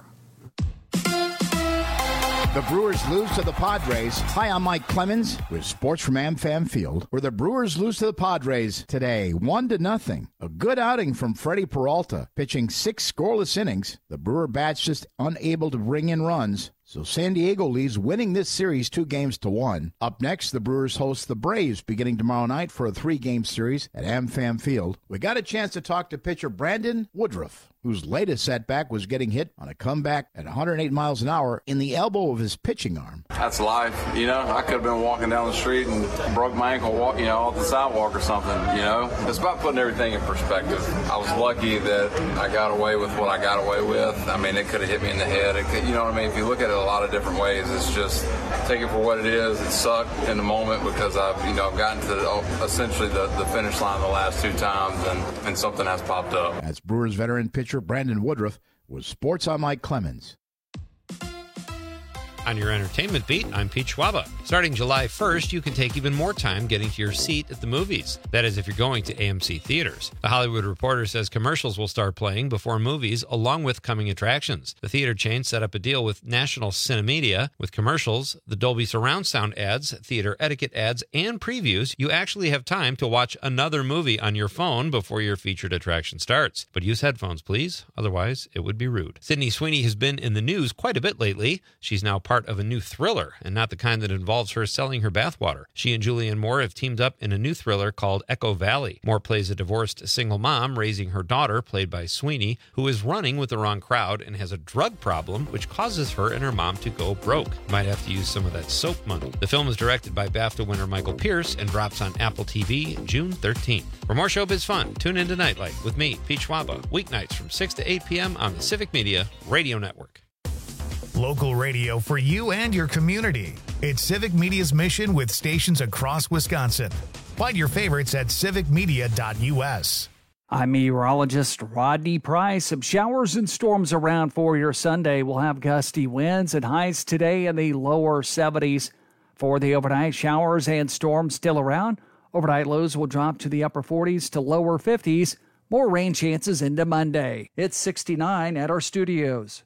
The Brewers lose to the Padres. Hi, I'm Mike Clemens with sports from AmFam Field, where the Brewers lose to the Padres today, one to nothing. A good outing from Freddie Peralta, pitching six scoreless innings. The Brewer bats just unable to bring in runs. So San Diego leads, winning this series two games to one. Up next, the Brewers host the Braves beginning tomorrow night for a three-game series at AmFam Field. We got a chance to talk to pitcher Brandon Woodruff, whose latest setback was getting hit on a comeback at one hundred eight miles an hour in the elbow of his pitching arm. That's life, you know. I could have been walking down the street and broke my ankle, walk, you know, off the sidewalk or something, you know. It's about putting everything in perspective. I was lucky that I got away with what I got away with. I mean, it could have hit me in the head. It could, you know what I mean? If you look at it a lot of different ways, it's just take it for what it is. It sucked in the moment because I've, you know, gotten to the, essentially the, the finish line the last two times, and, and something has popped up. That's Brewers veteran pitcher Brandon Woodruff with Sports on Mike Clemens. On your entertainment beat, I'm Pete Schwaba. Starting July first, you can take even more time getting to your seat at the movies. That is, if you're going to A M C theaters. The Hollywood Reporter says commercials will start playing before movies, along with coming attractions. The theater chain set up a deal with National Cinemedia. With commercials, the Dolby surround sound ads, theater etiquette ads, and previews, you actually have time to watch another movie on your phone before your featured attraction starts. But use headphones, please. Otherwise, it would be rude. Sydney Sweeney has been in the news quite a bit lately. She's now part of a new thriller, and not the kind that involves her selling her bathwater. She and Julianne Moore have teamed up in a new thriller called Echo Valley. Moore plays a divorced single mom raising her daughter, played by Sweeney, who is running with the wrong crowd and has a drug problem, which causes her and her mom to go broke. Might have to use some of that soap money. The film is directed by BAFTA winner Michael Pierce and drops on Apple T V June thirteenth. For more showbiz fun, tune in to Nightlight with me, Pete Schwaba, weeknights from six to eight p.m. on the Civic Media Radio Network. Local radio for you and your community. It's Civic Media's mission with stations across Wisconsin. Find your favorites at civic media dot U S. I'm meteorologist Rodney Price. Some showers and storms around for your Sunday. We'll have gusty winds and highs today in the lower seventies. For the overnight, showers and storms still around. Overnight lows will drop to the upper forties to lower fifties. More rain chances into Monday. It's sixty-nine at our studios.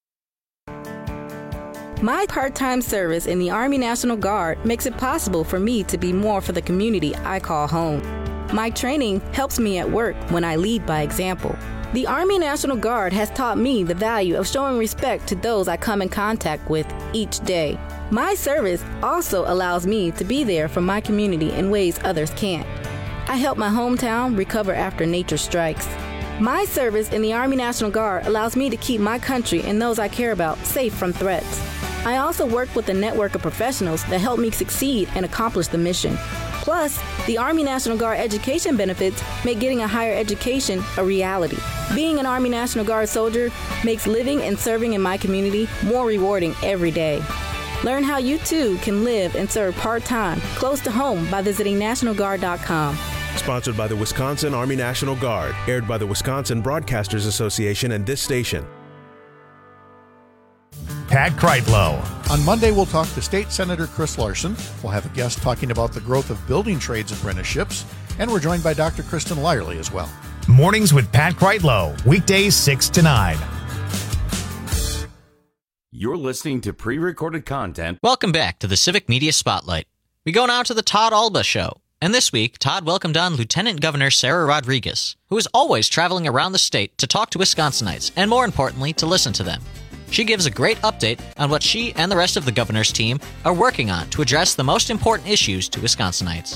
My part-time service in the Army National Guard makes it possible for me to be more for the community I call home. My training helps me at work when I lead by example. The Army National Guard has taught me the value of showing respect to those I come in contact with each day. My service also allows me to be there for my community in ways others can't. I help my hometown recover after nature strikes. My service in the Army National Guard allows me to keep my country and those I care about safe from threats. I also work with a network of professionals that help me succeed and accomplish the mission. Plus, the Army National Guard education benefits make getting a higher education a reality. Being an Army National Guard soldier makes living and serving in my community more rewarding every day. Learn how you too can live and serve part-time, close to home by visiting national guard dot com. Sponsored by the Wisconsin Army National Guard. Aired by the Wisconsin Broadcasters Association and this station. Pat Kreitlow. On Monday, we'll talk to State Senator Chris Larson. We'll have a guest talking about the growth of building trades apprenticeships. And we're joined by Doctor Kristen Lyerly as well. Mornings with Pat Kreitlow. Weekdays six to nine. You're listening to pre-recorded content. Welcome back to the Civic Media Spotlight. We go now to the Todd Alba Show. And this week, Todd welcomed on Lieutenant Governor Sarah Rodriguez, who is always traveling around the state to talk to Wisconsinites, and more importantly, to listen to them. She gives a great update on what she and the rest of the governor's team are working on to address the most important issues to Wisconsinites.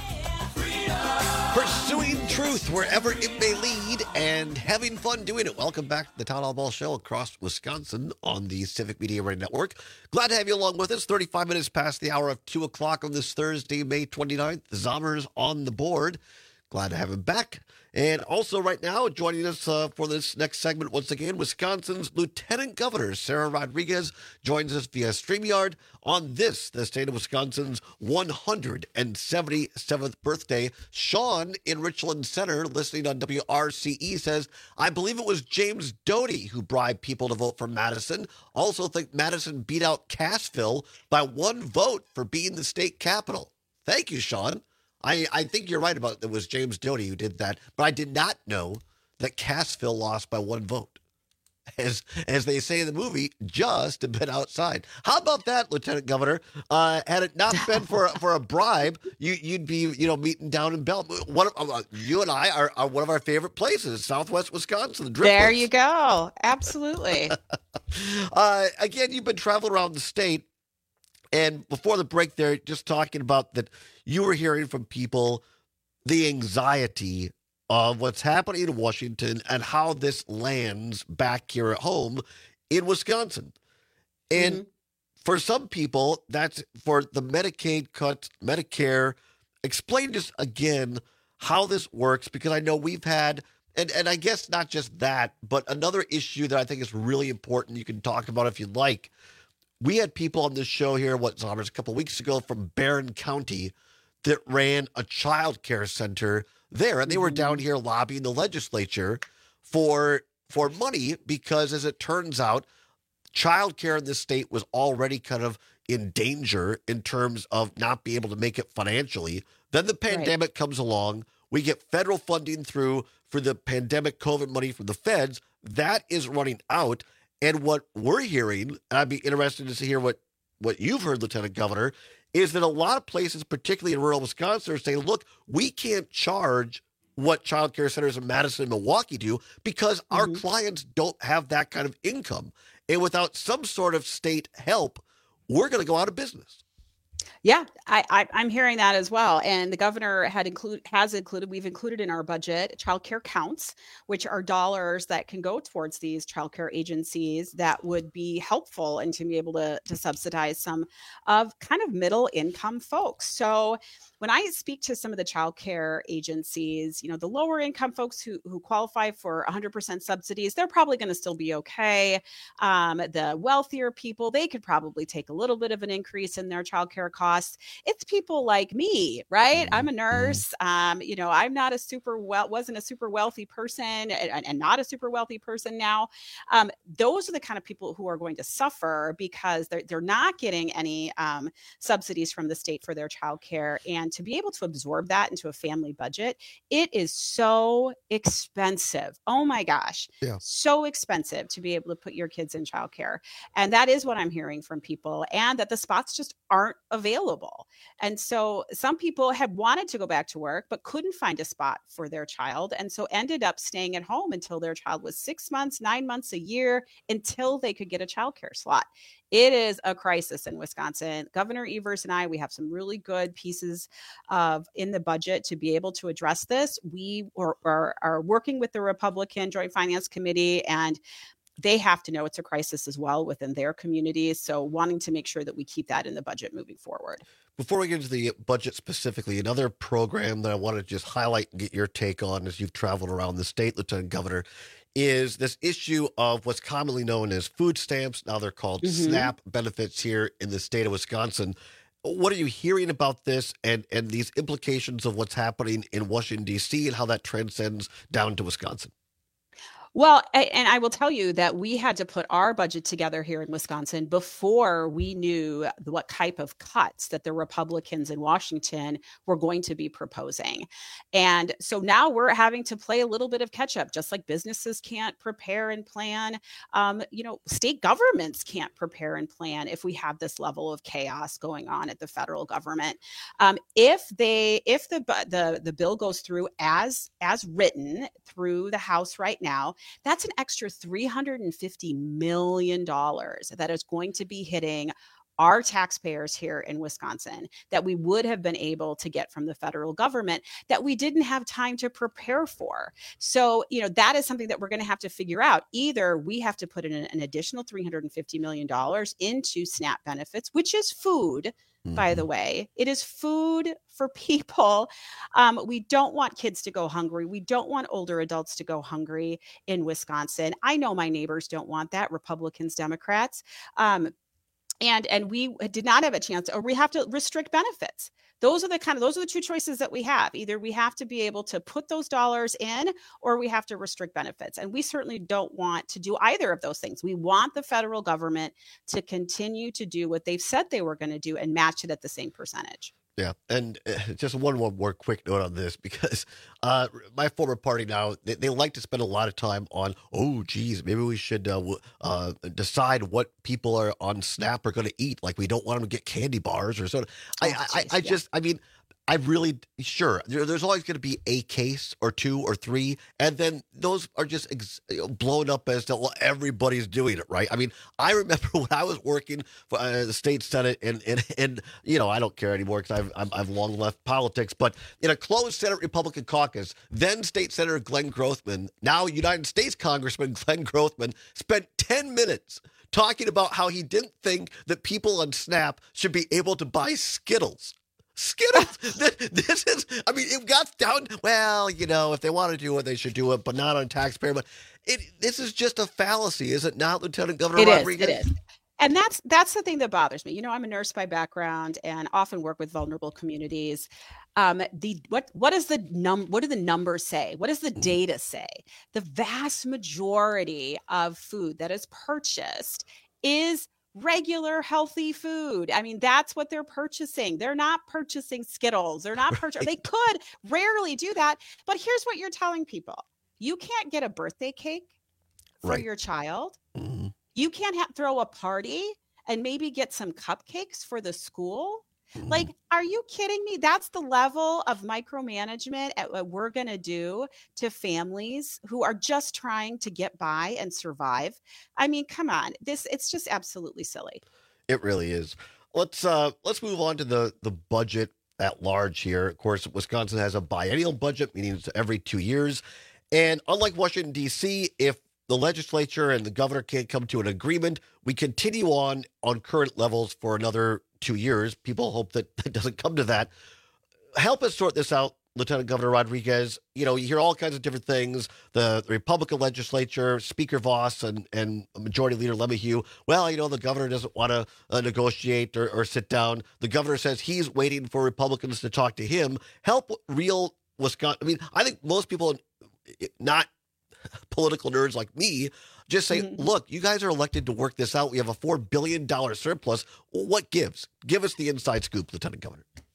Pursuing truth wherever it may lead and having fun doing it. Welcome back to the Todd Alba Show across Wisconsin on the Civic Media Radio Network. Glad to have you along with us. thirty-five minutes past the hour of two o'clock on this Thursday, May twenty-ninth. The Zommers on the board. Glad to have him back. And also right now, joining us uh, for this next segment, once again, Wisconsin's Lieutenant Governor, Sarah Rodriguez, joins us via StreamYard on this, the state of Wisconsin's one hundred seventy-seventh birthday. Sean in Richland Center, listening on W R C E, says, I believe it was James Doty who bribed people to vote for Madison. Also think Madison beat out Cassville by one vote for being the state capital. Thank you, Sean. I, I think you're right about it was James Doty who did that, but I did not know that Cassville lost by one vote. As as they say in the movie, just a bit outside. How about that, Lieutenant Governor? Uh, had it not been for for a bribe, you you'd be you know meeting down in Bell. One of, uh, you and I are, are one of our favorite places, Southwest Wisconsin. The Driftwoods. There you go. Absolutely. uh, again, you've been traveling around the state. And before the break there, just talking about that you were hearing from people the anxiety of what's happening in Washington and how this lands back here at home in Wisconsin. And mm-hmm. for some people, that's for the Medicaid cuts, Medicare. Explain just again how this works, because I know we've had, and, and I guess not just that, but another issue that I think is really important you can talk about if you'd like. We had people on this show here, what, Zommers, a couple of weeks ago from Barron County that ran a child care center there. And they were down here lobbying the legislature for for money because, as it turns out, child care in this state was already kind of in danger in terms of not being able to make it financially. Then the pandemic right. comes along. We get federal funding through for the pandemic COVID money from the feds. That is running out. And what we're hearing, and I'd be interested to hear what, what you've heard, Lieutenant Governor, is that a lot of places, particularly in rural Wisconsin, are saying, look, we can't charge what child care centers in Madison and Milwaukee do because mm-hmm. our clients don't have that kind of income. And without some sort of state help, we're going to go out of business. Yeah, I, I, I'm hearing that as well. And the governor had include has included, we've included in our budget child care counts, which are dollars that can go towards these child care agencies that would be helpful and to be able to, to subsidize some of kind of middle income folks. So when I speak to some of the child care agencies, you know, the lower income folks who, who qualify for one hundred percent subsidies, they're probably going to still be okay. Um, the wealthier people, they could probably take a little bit of an increase in their child care costs. It's people like me, right? I'm a nurse. Um, you know, I'm not a super well, wasn't a super wealthy person and, and not a super wealthy person now. Um, those are the kind of people who are going to suffer because they're, they're not getting any um, subsidies from the state for their child care. And to be able to absorb that into a family budget, it is so expensive. Oh my gosh. Yeah. So expensive to be able to put your kids in childcare. And that is what I'm hearing from people, and that the spots just aren't available. available. And so some people had wanted to go back to work, but couldn't find a spot for their child. And so ended up staying at home until their child was six months, nine months, a year, until they could get a childcare slot. It is a crisis in Wisconsin. Governor Evers and I, we have some really good pieces of in the budget to be able to address this. We are, are, are working with the Republican Joint Finance Committee, and they have to know it's a crisis as well within their communities. So wanting to make sure that we keep that in the budget moving forward. Before we get into the budget specifically, another program that I want to just highlight and get your take on as you've traveled around the state, Lieutenant Governor, is this issue of what's commonly known as food stamps. Now they're called mm-hmm. SNAP benefits here in the state of Wisconsin. What are you hearing about this and, and these implications of what's happening in Washington, D C, and how that transcends down to Wisconsin? Well, and I will tell you that we had to put our budget together here in Wisconsin before we knew what type of cuts that the Republicans in Washington were going to be proposing. And so now we're having to play a little bit of catch up, just like businesses can't prepare and plan. Um, you know, state governments can't prepare and plan if we have this level of chaos going on at the federal government. Um, if they, if the, the, the bill goes through as, as written through the House right now, that's an extra three hundred fifty million dollars that is going to be hitting our taxpayers here in Wisconsin that we would have been able to get from the federal government that we didn't have time to prepare for. So, you know, that is something that we're going to have to figure out. Either we have to put in an additional three hundred fifty million dollars into SNAP benefits, which is food, by the way. It is food for people. Um, we don't want kids to go hungry. We don't want older adults to go hungry in Wisconsin. I know my neighbors don't want that, Republicans, Democrats. Um, and and we did not have a chance, or we have to restrict benefits. Those are the kind of, those are the two choices that we have. Either we have to be able to put those dollars in, or we have to restrict benefits. And we certainly don't want to do either of those things. We want the federal government to continue to do what they've said they were going to do and match it at the same percentage. Yeah, and uh, just one, one more quick note on this, because uh, my former party now, they, they like to spend a lot of time on, oh, geez, maybe we should uh, uh, decide what people are on SNAP are going to eat. Like, we don't want them to get candy bars or something. I, Oh, I, geez, I yeah. just, I mean, I really, sure, there, there's always going to be a case or two or three, and then those are just ex- blown up as to, well, everybody's doing it, right? I mean, I remember when I was working for uh, the state senate, and, and, and, you know, I don't care anymore because I've, I've, I've long left politics, but in a closed Senate Republican caucus, then State Senator Glenn Grothman, now United States Congressman Glenn Grothman, spent ten minutes talking about how he didn't think that people on SNAP should be able to buy Skittles. Skittles. This is, I mean, it got down, well, you know, if they want to do it, they should do it, but not on taxpayer. But it, this is just a fallacy, is it not, Lieutenant Governor It is, Rodriguez? it is. And that's that's the thing that bothers me. You know, I'm a nurse by background and often work with vulnerable communities. Um, the what what does the num what do the numbers say? What does the data say? The vast majority of food that is purchased is regular healthy food. I mean, that's what they're purchasing. They're not purchasing Skittles. They're not purchasing. They could rarely do that. But here's what you're telling people: you can't get a birthday cake for Right. your child. Mhm. You can't ha- throw a party and maybe get some cupcakes for the school. Like, are you kidding me? That's the level of micromanagement at what we're going to do to families who are just trying to get by and survive. I mean, come on. This, it's just absolutely silly. It really is. Let's uh let's move on to the the budget at large here. Of course, Wisconsin has a biennial budget, meaning it's every two years. And unlike Washington, D C, if the legislature and the governor can't come to an agreement, we continue on on current levels for another two years. People hope that it doesn't come to that. Help us sort this out, Lieutenant Governor Rodriguez. You know, you hear all kinds of different things. The, the Republican legislature, Speaker Voss and, and Majority Leader LeMahieu, well, you know, the governor doesn't want to uh, negotiate or, or sit down. The governor says he's waiting for Republicans to talk to him. Help real Wisconsin. I mean, I think most people, not political nerds like me, just say, Mhm. look, you guys are elected to work this out. We have a four billion dollars surplus. What gives? Give us the inside scoop, Lieutenant Governor.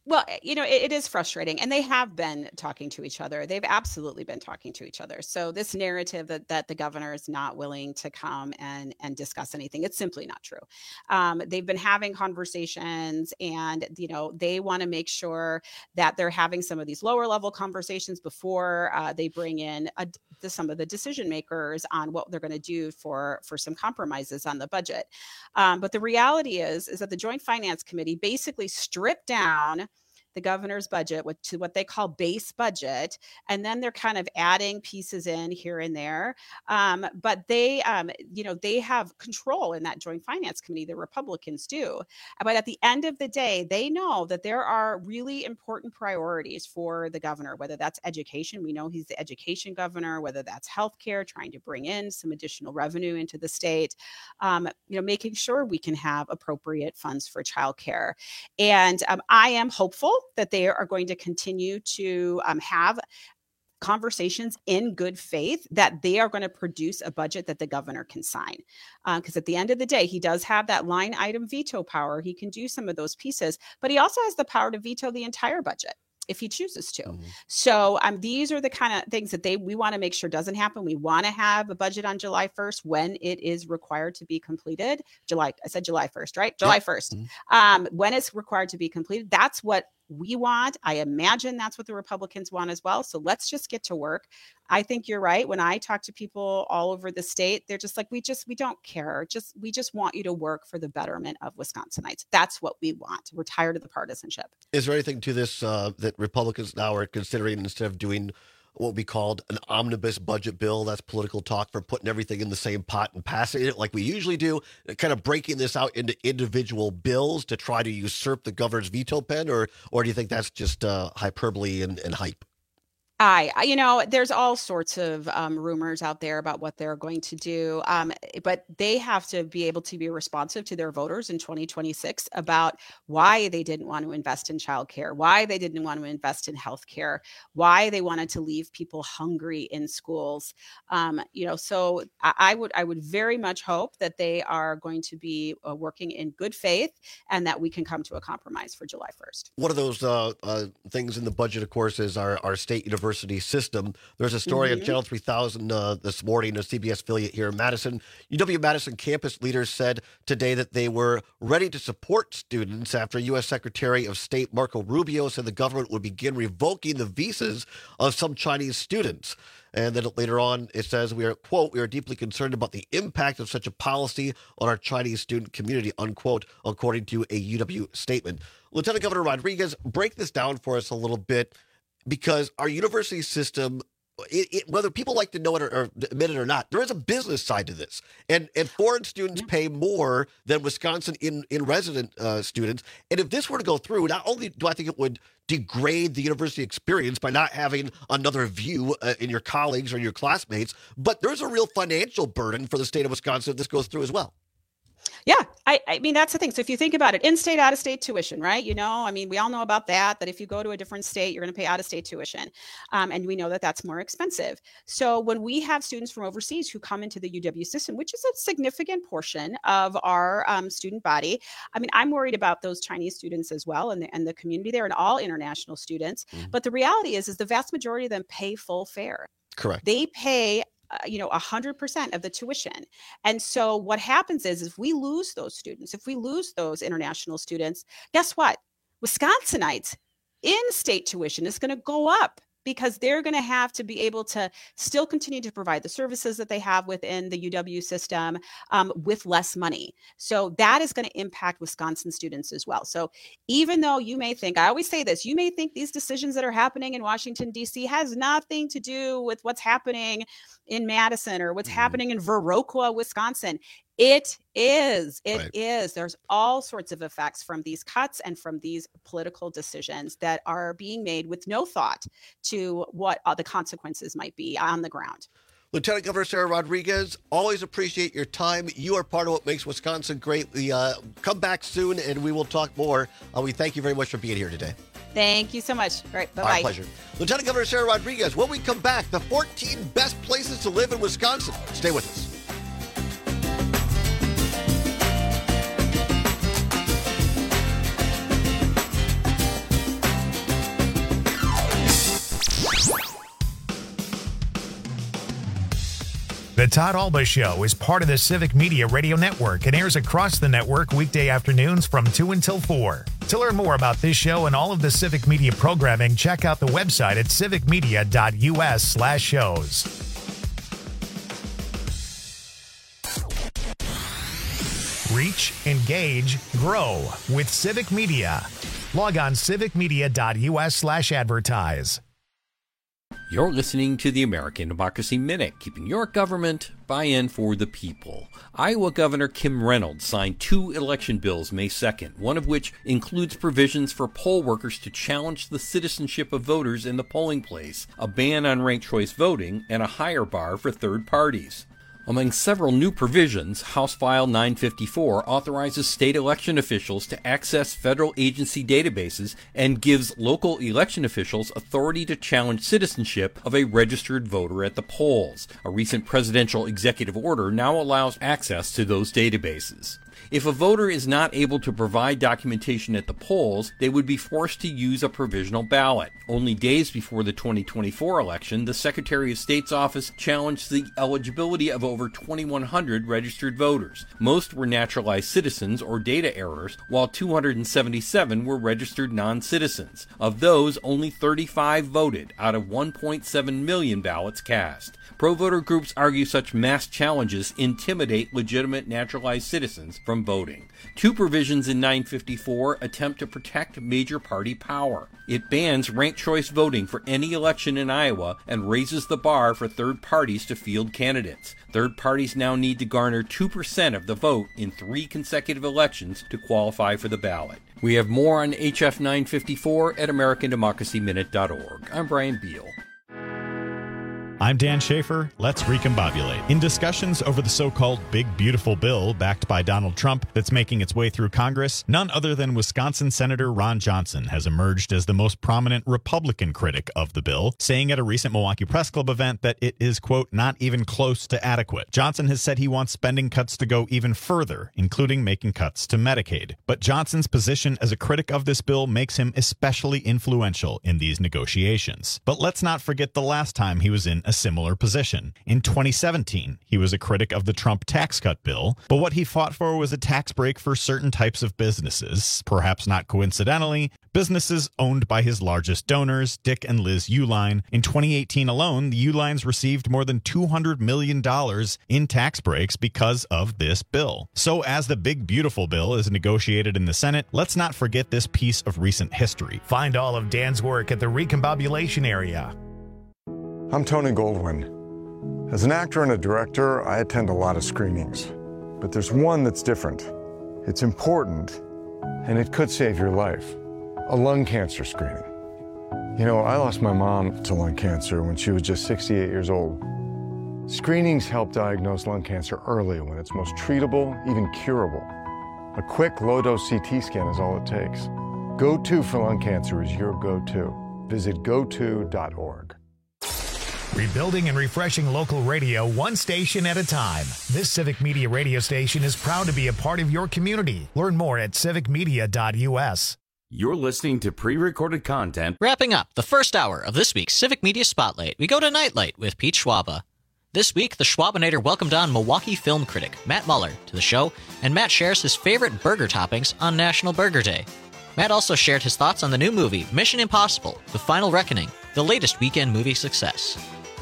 Well, you know, it, it is frustrating, and they have been talking to each other. They've absolutely been talking to each other. So this narrative that that the governor is not willing to come and and discuss anything, it's simply not true. Um, they've been having conversations, and you know, they want to make sure that they're having some of these lower level conversations before uh, they bring in a, the, some of the decision makers on what they're going to do for for some compromises on the budget. Um, but the reality is, is that the Joint Finance Committee basically stripped down the governor's budget with, to what they call base budget, and then they're kind of adding pieces in here and there. Um, but they, um, you know, they have control in that Joint Finance Committee. The Republicans do. But at the end of the day, they know that there are really important priorities for the governor, whether that's education. We know he's the education governor, whether that's healthcare, trying to bring in some additional revenue into the state, um, you know, making sure we can have appropriate funds for childcare. And um, I am hopeful that they are going to continue to um, have conversations in good faith, that they are going to produce a budget that the governor can sign. Because uh, at the end of the day, he does have that line item veto power. He can do some of those pieces, but he also has the power to veto the entire budget if he chooses to. Mm-hmm. So um, these are the kind of things that they we want to make sure doesn't happen. We want to have a budget on July first when it is required to be completed. July, I said July first, right? July first. Mm-hmm. Um, when it's required to be completed, that's what we want. I imagine that's what the Republicans want as well. So let's just get to work. I think you're right. When I talk to people all over the state, they're just like, we just, we don't care. Just, we just want you to work for the betterment of Wisconsinites. That's what we want. We're tired of the partisanship. Is there anything to this uh, that Republicans now are considering, instead of doing what we called an omnibus budget bill, that's political talk for putting everything in the same pot and passing it like we usually do, kind of breaking this out into individual bills to try to usurp the governor's veto pen, or or do you think that's just uh, hyperbole and, and hype? I, you know, there's all sorts of um, rumors out there about what they're going to do, um, but they have to be able to be responsive to their voters in twenty twenty-six about why they didn't want to invest in childcare, why they didn't want to invest in healthcare, why they wanted to leave people hungry in schools. Um, you know, so I, I would, I would very much hope that they are going to be uh, working in good faith, and that we can come to a compromise for July first. One of those uh, uh, things in the budget, of course, is our, our state university system. There's a story mm-hmm. on Channel three thousand uh, this morning, a C B S affiliate here in Madison. U W-Madison campus leaders said today that they were ready to support students after U S Secretary of State Marco Rubio said the government would begin revoking the visas of some Chinese students. And then later on, it says, we are, quote, we are deeply concerned about the impact of such a policy on our Chinese student community, unquote, according to a U W statement. Lieutenant Governor Rodriguez, break this down for us a little bit, because our university system, it, it, whether people like to know it or, or admit it or not, there is a business side to this. And and foreign students pay more than Wisconsin in, in resident uh, students. And if this were to go through, not only do I think it would degrade the university experience by not having another view uh, in your colleagues or your classmates, but there's a real financial burden for the state of Wisconsin if this goes through as well. Yeah, I, I mean, that's the thing. So if you think about it, in-state, out-of-state tuition, right? You know, I mean, we all know about that, that if you go to a different state, you're going to pay out-of-state tuition. Um, and we know that that's more expensive. So when we have students from overseas who come into the U W system, which is a significant portion of our um, student body, I mean, I'm worried about those Chinese students as well, and the, and the community there, and all international students. Mm-hmm. But the reality is, is the vast majority of them pay full fare. Correct. They pay Uh, you know, one hundred percent of the tuition. And so what happens is, if we lose those students, if we lose those international students, guess what? Wisconsinites in-state tuition is going to go up, because they're going to have to be able to still continue to provide the services that they have within the U W system um, with less money. So that is going to impact Wisconsin students as well. So even though you may think, I always say this, you may think these decisions that are happening in Washington, D C has nothing to do with what's happening in Madison or what's mm-hmm. happening in Viroqua, Wisconsin. It is. It right. is. There's all sorts of effects from these cuts and from these political decisions that are being made with no thought to what uh, the consequences might be on the ground. Lieutenant Governor Sarah Rodriguez, always appreciate your time. You are part of what makes Wisconsin great. We uh, come back soon, and we will talk more. Uh, we thank you very much for being here today. Thank you so much. All right, bye-bye. Our pleasure. Lieutenant Governor Sarah Rodriguez, when we come back, the fourteen best places to live in Wisconsin. Stay with us. The Todd Alba Show is part of the Civic Media Radio Network and airs across the network weekday afternoons from two until four. To learn more about this show and all of the Civic Media programming, check out the website at civicmedia.us slash shows. Reach, engage, grow with Civic Media. Log on civicmedia.us slash advertise. You're listening to the American Democracy Minute, keeping your government buy-in for the people. Iowa Governor Kim Reynolds signed two election bills May second, one of which includes provisions for poll workers to challenge the citizenship of voters in the polling place, a ban on ranked choice voting, and a higher bar for third parties. Among several new provisions, House File nine fifty-four authorizes state election officials to access federal agency databases and gives local election officials authority to challenge citizenship of a registered voter at the polls. A recent presidential executive order now allows access to those databases. If a voter is not able to provide documentation at the polls, they would be forced to use a provisional ballot. Only days before the twenty twenty-four election, the Secretary of State's office challenged the eligibility of over twenty-one hundred registered voters. Most were naturalized citizens or data errors, while two hundred seventy-seven were registered non-citizens. Of those, only thirty-five voted out of one point seven million ballots cast. Pro-voter groups argue such mass challenges intimidate legitimate naturalized citizens from voting. Two provisions in nine fifty-four attempt to protect major party power. It bans ranked choice voting for any election in Iowa and raises the bar for third parties to field candidates. Third parties now need to garner two percent of the vote in three consecutive elections to qualify for the ballot. We have more on H F nine fifty-four at american democracy minute dot org. I'm Brian Beal. I'm Dan Schaefer. Let's recombobulate. In discussions over the so-called Big Beautiful Bill backed by Donald Trump that's making its way through Congress, none other than Wisconsin Senator Ron Johnson has emerged as the most prominent Republican critic of the bill, saying at a recent Milwaukee Press Club event that it is, quote, not even close to adequate. Johnson has said he wants spending cuts to go even further, including making cuts to Medicaid. But Johnson's position as a critic of this bill makes him especially influential in these negotiations. But let's not forget the last time he was in a similar position. In twenty seventeen, he was a critic of the Trump tax cut bill, but what he fought for was a tax break for certain types of businesses, perhaps not coincidentally, businesses owned by his largest donors, Dick and Liz Uihlein. In twenty eighteen alone, the Uihleins received more than two hundred million dollars in tax breaks because of this bill. So as the Big Beautiful Bill is negotiated in the Senate, let's not forget this piece of recent history. Find all of Dan's work at the Recombobulation Area. I'm Tony Goldwyn. As an actor and a director, I attend a lot of screenings. But there's one that's different. It's important, and it could save your life. A lung cancer screening. You know, I lost my mom to lung cancer when she was just sixty-eight years old. Screenings help diagnose lung cancer early when it's most treatable, even curable. A quick, low-dose C T scan is all it takes. Go To for lung cancer is your go-to. Visit go to dot org. Rebuilding and refreshing local radio one station at a time. This Civic Media radio station is proud to be a part of your community. Learn more at civic media dot u s. You're listening to pre-recorded content. Wrapping up the first hour of this week's Civic Media Spotlight, we go to Nightlight with Pete Schwaba. This week, the Schwabinator welcomed on Milwaukee film critic Matt Muller to the show, and Matt shares his favorite burger toppings on National Burger Day. Matt also shared his thoughts on the new movie Mission Impossible: The Final Reckoning, the latest weekend movie success.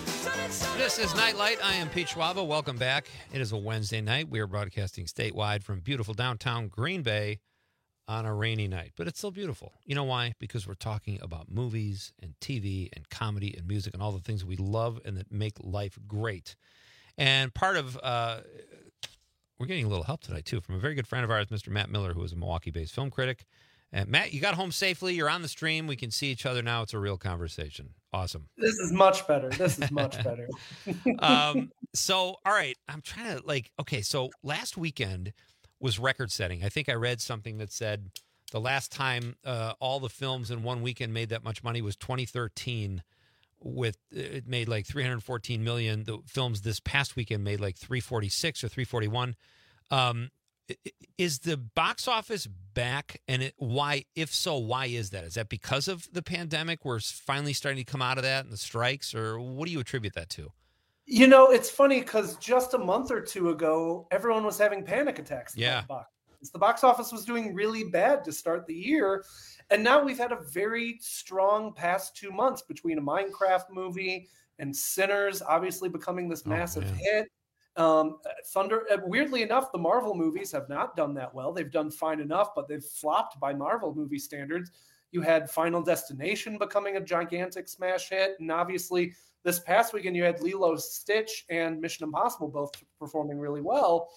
This is Nightlight. I am Pete Schwaba. Welcome back. It is a Wednesday night. We are broadcasting statewide from beautiful downtown Green Bay on a rainy night, but it's still beautiful. You know why? Because we're talking about movies and T V and comedy and music and all the things we love and that make life great. And part of, uh, we're getting a little help tonight, too, from a very good friend of ours, Mister Matt Miller, who is a Milwaukee-based film critic. And Matt, you got home safely. You're on the stream. We can see each other now. It's a real conversation. Awesome. This is much better. This is much better. um, so, all right. I'm trying to like, okay. So last weekend was record setting. I think I read something that said the last time uh, all the films in one weekend made that much money was twenty thirteen. With it made like three hundred fourteen million. The films this past weekend made like three forty-six or three forty-one. Um, Is the box office back, and it, why? If so, why is that? Is that because of the pandemic? We're finally starting to come out of that and the strikes, or what do you attribute that to? You know, it's funny because just a month or two ago, everyone was having panic attacks. Yeah. The box. the box office was doing really bad to start the year. And now we've had a very strong past two months between a Minecraft movie and Sinners obviously becoming this massive man. hit. Um, Thunder, uh, weirdly enough, the Marvel movies have not done that well. They've done fine enough, but they've flopped by Marvel movie standards. You had Final Destination becoming a gigantic smash hit. And obviously this past weekend, you had Lilo Stitch and Mission Impossible both performing really well.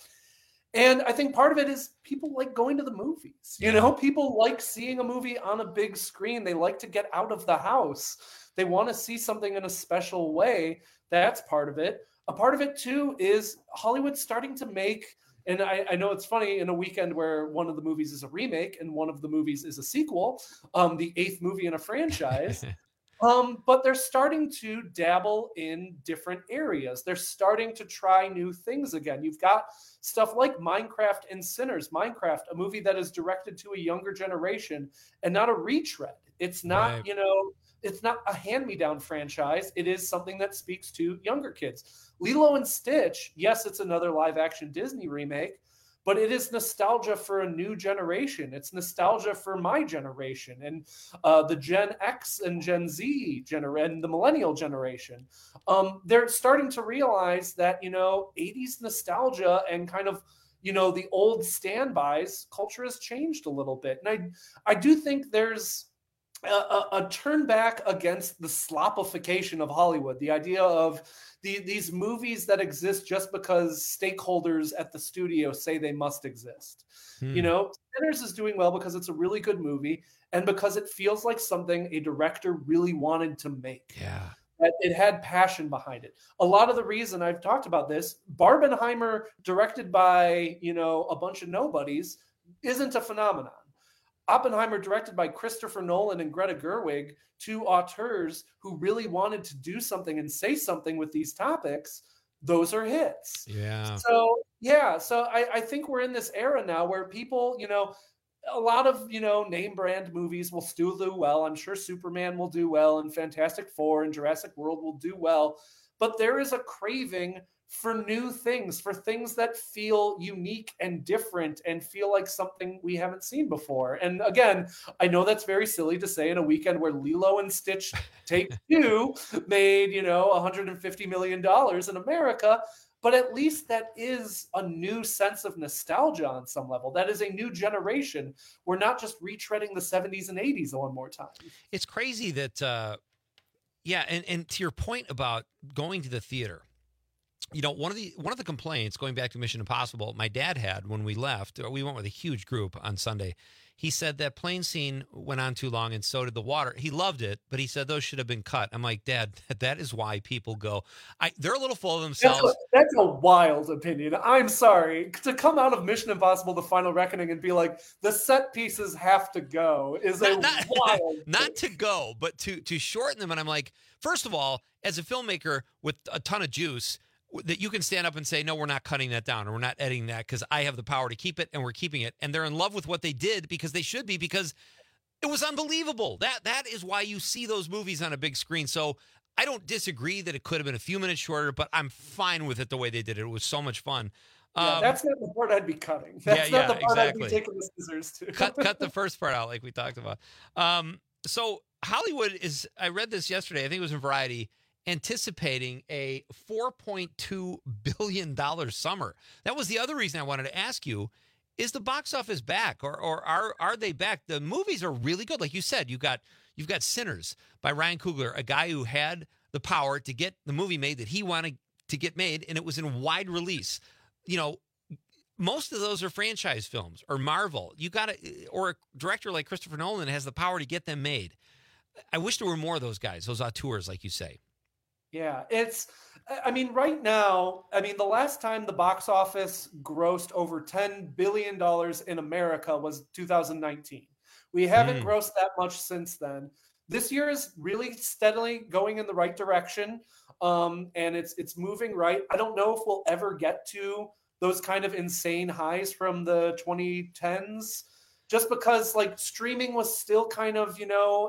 And I think part of it is people like going to the movies. You know, people like seeing a movie on a big screen. They like to get out of the house. They want to see something in a special way. That's part of it. A part of it, too, is Hollywood's starting to make, and I, I know it's funny, in a weekend where one of the movies is a remake and one of the movies is a sequel, um, the eighth movie in a franchise. Um, but they're starting to dabble in different areas. They're starting to try new things again. You've got stuff like Minecraft and Sinners. Minecraft, a movie that is directed to a younger generation and not a retread. It's not, right. you know, it's not a hand-me-down franchise. It is something that speaks to younger kids. Lilo and Stitch, yes, it's another live-action Disney remake, but it is nostalgia for a new generation. It's nostalgia for my generation and uh, the Gen X and Gen Z gener- and the millennial generation. Um, they're starting to realize that, you know, eighties nostalgia and kind of, you know, the old standbys, culture has changed a little bit. And I, I do think there's a, a, a turn back against the slopification of Hollywood, the idea of The, these movies that exist just because stakeholders at the studio say they must exist. Hmm. You know, Sinners is doing well because it's a really good movie and because it feels like something a director really wanted to make. Yeah. That it had passion behind it. A lot of the reason I've talked about this, Barbenheimer, directed by, you know, a bunch of nobodies, isn't a phenomenon. Oppenheimer, directed by Christopher Nolan and Greta Gerwig, two auteurs who really wanted to do something and say something with these topics, those are hits. Yeah. So, yeah. So I, I think we're in this era now where people, you know, a lot of, you know, name brand movies will still do well. I'm sure Superman will do well and Fantastic Four and Jurassic World will do well. But there is a craving for new things, for things that feel unique and different and feel like something we haven't seen before. And again, I know that's very silly to say in a weekend where Lilo and Stitch Take Two made, you know, one hundred fifty million dollars in America, but at least that is a new sense of nostalgia on some level. That is a new generation. We're not just retreading the seventies and eighties one more time. It's crazy that, uh, yeah, and, and to your point about going to the theater, you know, one of the one of the complaints, going back to Mission Impossible, my dad had when we left, we went with a huge group on Sunday. He said that plane scene went on too long and so did the water. He loved it, but he said those should have been cut. I'm like, Dad, that is why people go. I, they're a little full of themselves. That's a, that's a wild opinion. I'm sorry. To come out of Mission Impossible, The Final Reckoning, and be like, the set pieces have to go is a not, not, wild Not to go, but to, to shorten them. And I'm like, first of all, as a filmmaker with a ton of juice, that you can stand up and say, no, we're not cutting that down or we're not editing that because I have the power to keep it and we're keeping it. And they're in love with what they did because they should be, because it was unbelievable. That That is why you see those movies on a big screen. So I don't disagree that it could have been a few minutes shorter, but I'm fine with it the way they did it. It was so much fun. Yeah, um, that's not the part I'd be cutting. That's yeah, not yeah, the part exactly. I'd be taking the scissors to. cut, cut the first part out like we talked about. Um, so Hollywood is, I read this yesterday, I think it was in Variety, anticipating a four point two billion dollars summer. That was the other reason I wanted to ask you, is the box office back or or are are they back? The movies are really good. Like you said, you've got you've got Sinners by Ryan Coogler, a guy who had the power to get the movie made that he wanted to get made, and it was in wide release. You know, most of those are franchise films or Marvel. You got to, or a director like Christopher Nolan has the power to get them made. I wish there were more of those guys, those auteurs, like you say. Yeah, it's, I mean, right now, I mean, the last time the box office grossed over ten billion dollars in America was two thousand nineteen. We haven't mm. grossed that much since then. This year is really steadily going in the right direction, um, and it's it's moving right. I don't know if we'll ever get to those kind of insane highs from the twenty tens, just because, like, streaming was still kind of, you know,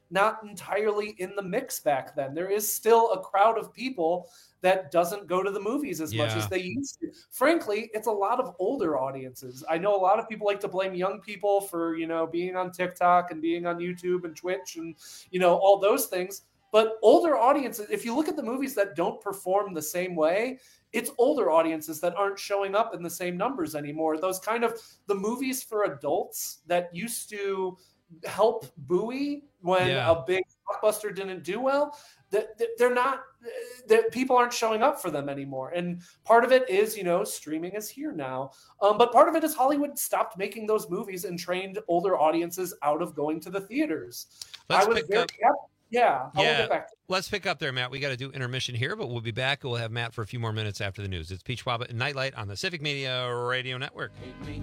not entirely in the mix back then. There is still a crowd of people that doesn't go to the movies as Yeah. much as they used to. Frankly, it's a lot of older audiences. I know a lot of people like to blame young people for, you know, being on TikTok and being on YouTube and Twitch and, you know, all those things. But older audiences, if you look at the movies that don't perform the same way, it's older audiences that aren't showing up in the same numbers anymore. Those kind of the movies for adults that used to help buoy when Yeah. a big blockbuster didn't do well, that they're not, that people aren't showing up for them anymore. And part of it is, you know, streaming is here now. Um, but part of it is Hollywood stopped making those movies and trained older audiences out of going to the theaters. Let's I was pick very up- happy. Yeah, I will Yeah, get back to let's pick up there, Matt. We got to do intermission here, but we'll be back. We'll have Matt for a few more minutes after the news. It's Pete Schwab and Nightlight on the Civic Media Radio Network.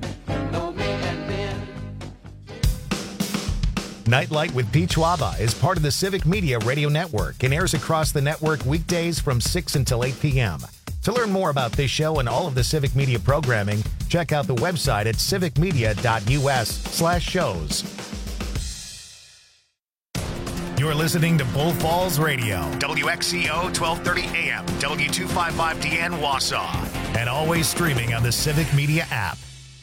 Nightlight with Pete Schwaba is part of the Civic Media Radio Network and airs across the network weekdays from six until eight p.m. To learn more about this show and all of the Civic Media programming, check out the website at civicmedia.us slash shows. You're listening to Bull Falls Radio, W X C O twelve thirty A M, W two fifty-five D N Wausau, and always streaming on the Civic Media app.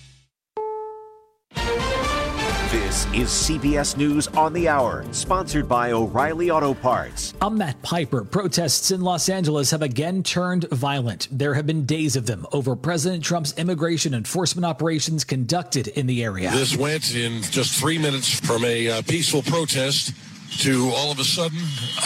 This is C B S News on the Hour, sponsored by O'Reilly Auto Parts. I'm Matt Piper. Protests in Los Angeles have again turned violent. There have been days of them over President Trump's immigration enforcement operations conducted in the area. This went in just three minutes from a uh, peaceful protest to all of a sudden,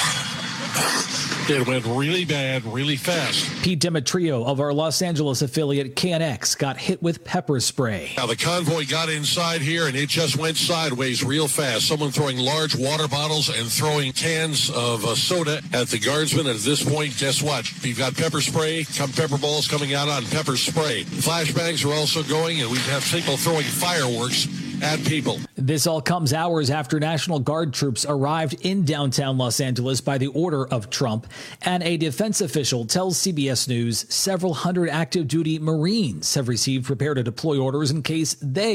it went really bad, really fast. Pete Demetrio of our Los Angeles affiliate K N X got hit with pepper spray. Now, the convoy got inside here, and it just went sideways real fast. Someone throwing large water bottles and throwing cans of uh, soda at the guardsmen. At this point, guess what? You've got pepper spray, come pepper balls coming out on pepper spray. Flashbangs are also going, and we have people throwing fireworks at people. This all comes hours after National Guard troops arrived in downtown Los Angeles by the order of Trump, and a defense official tells C B S News several hundred active duty Marines have received prepare to deploy orders in case they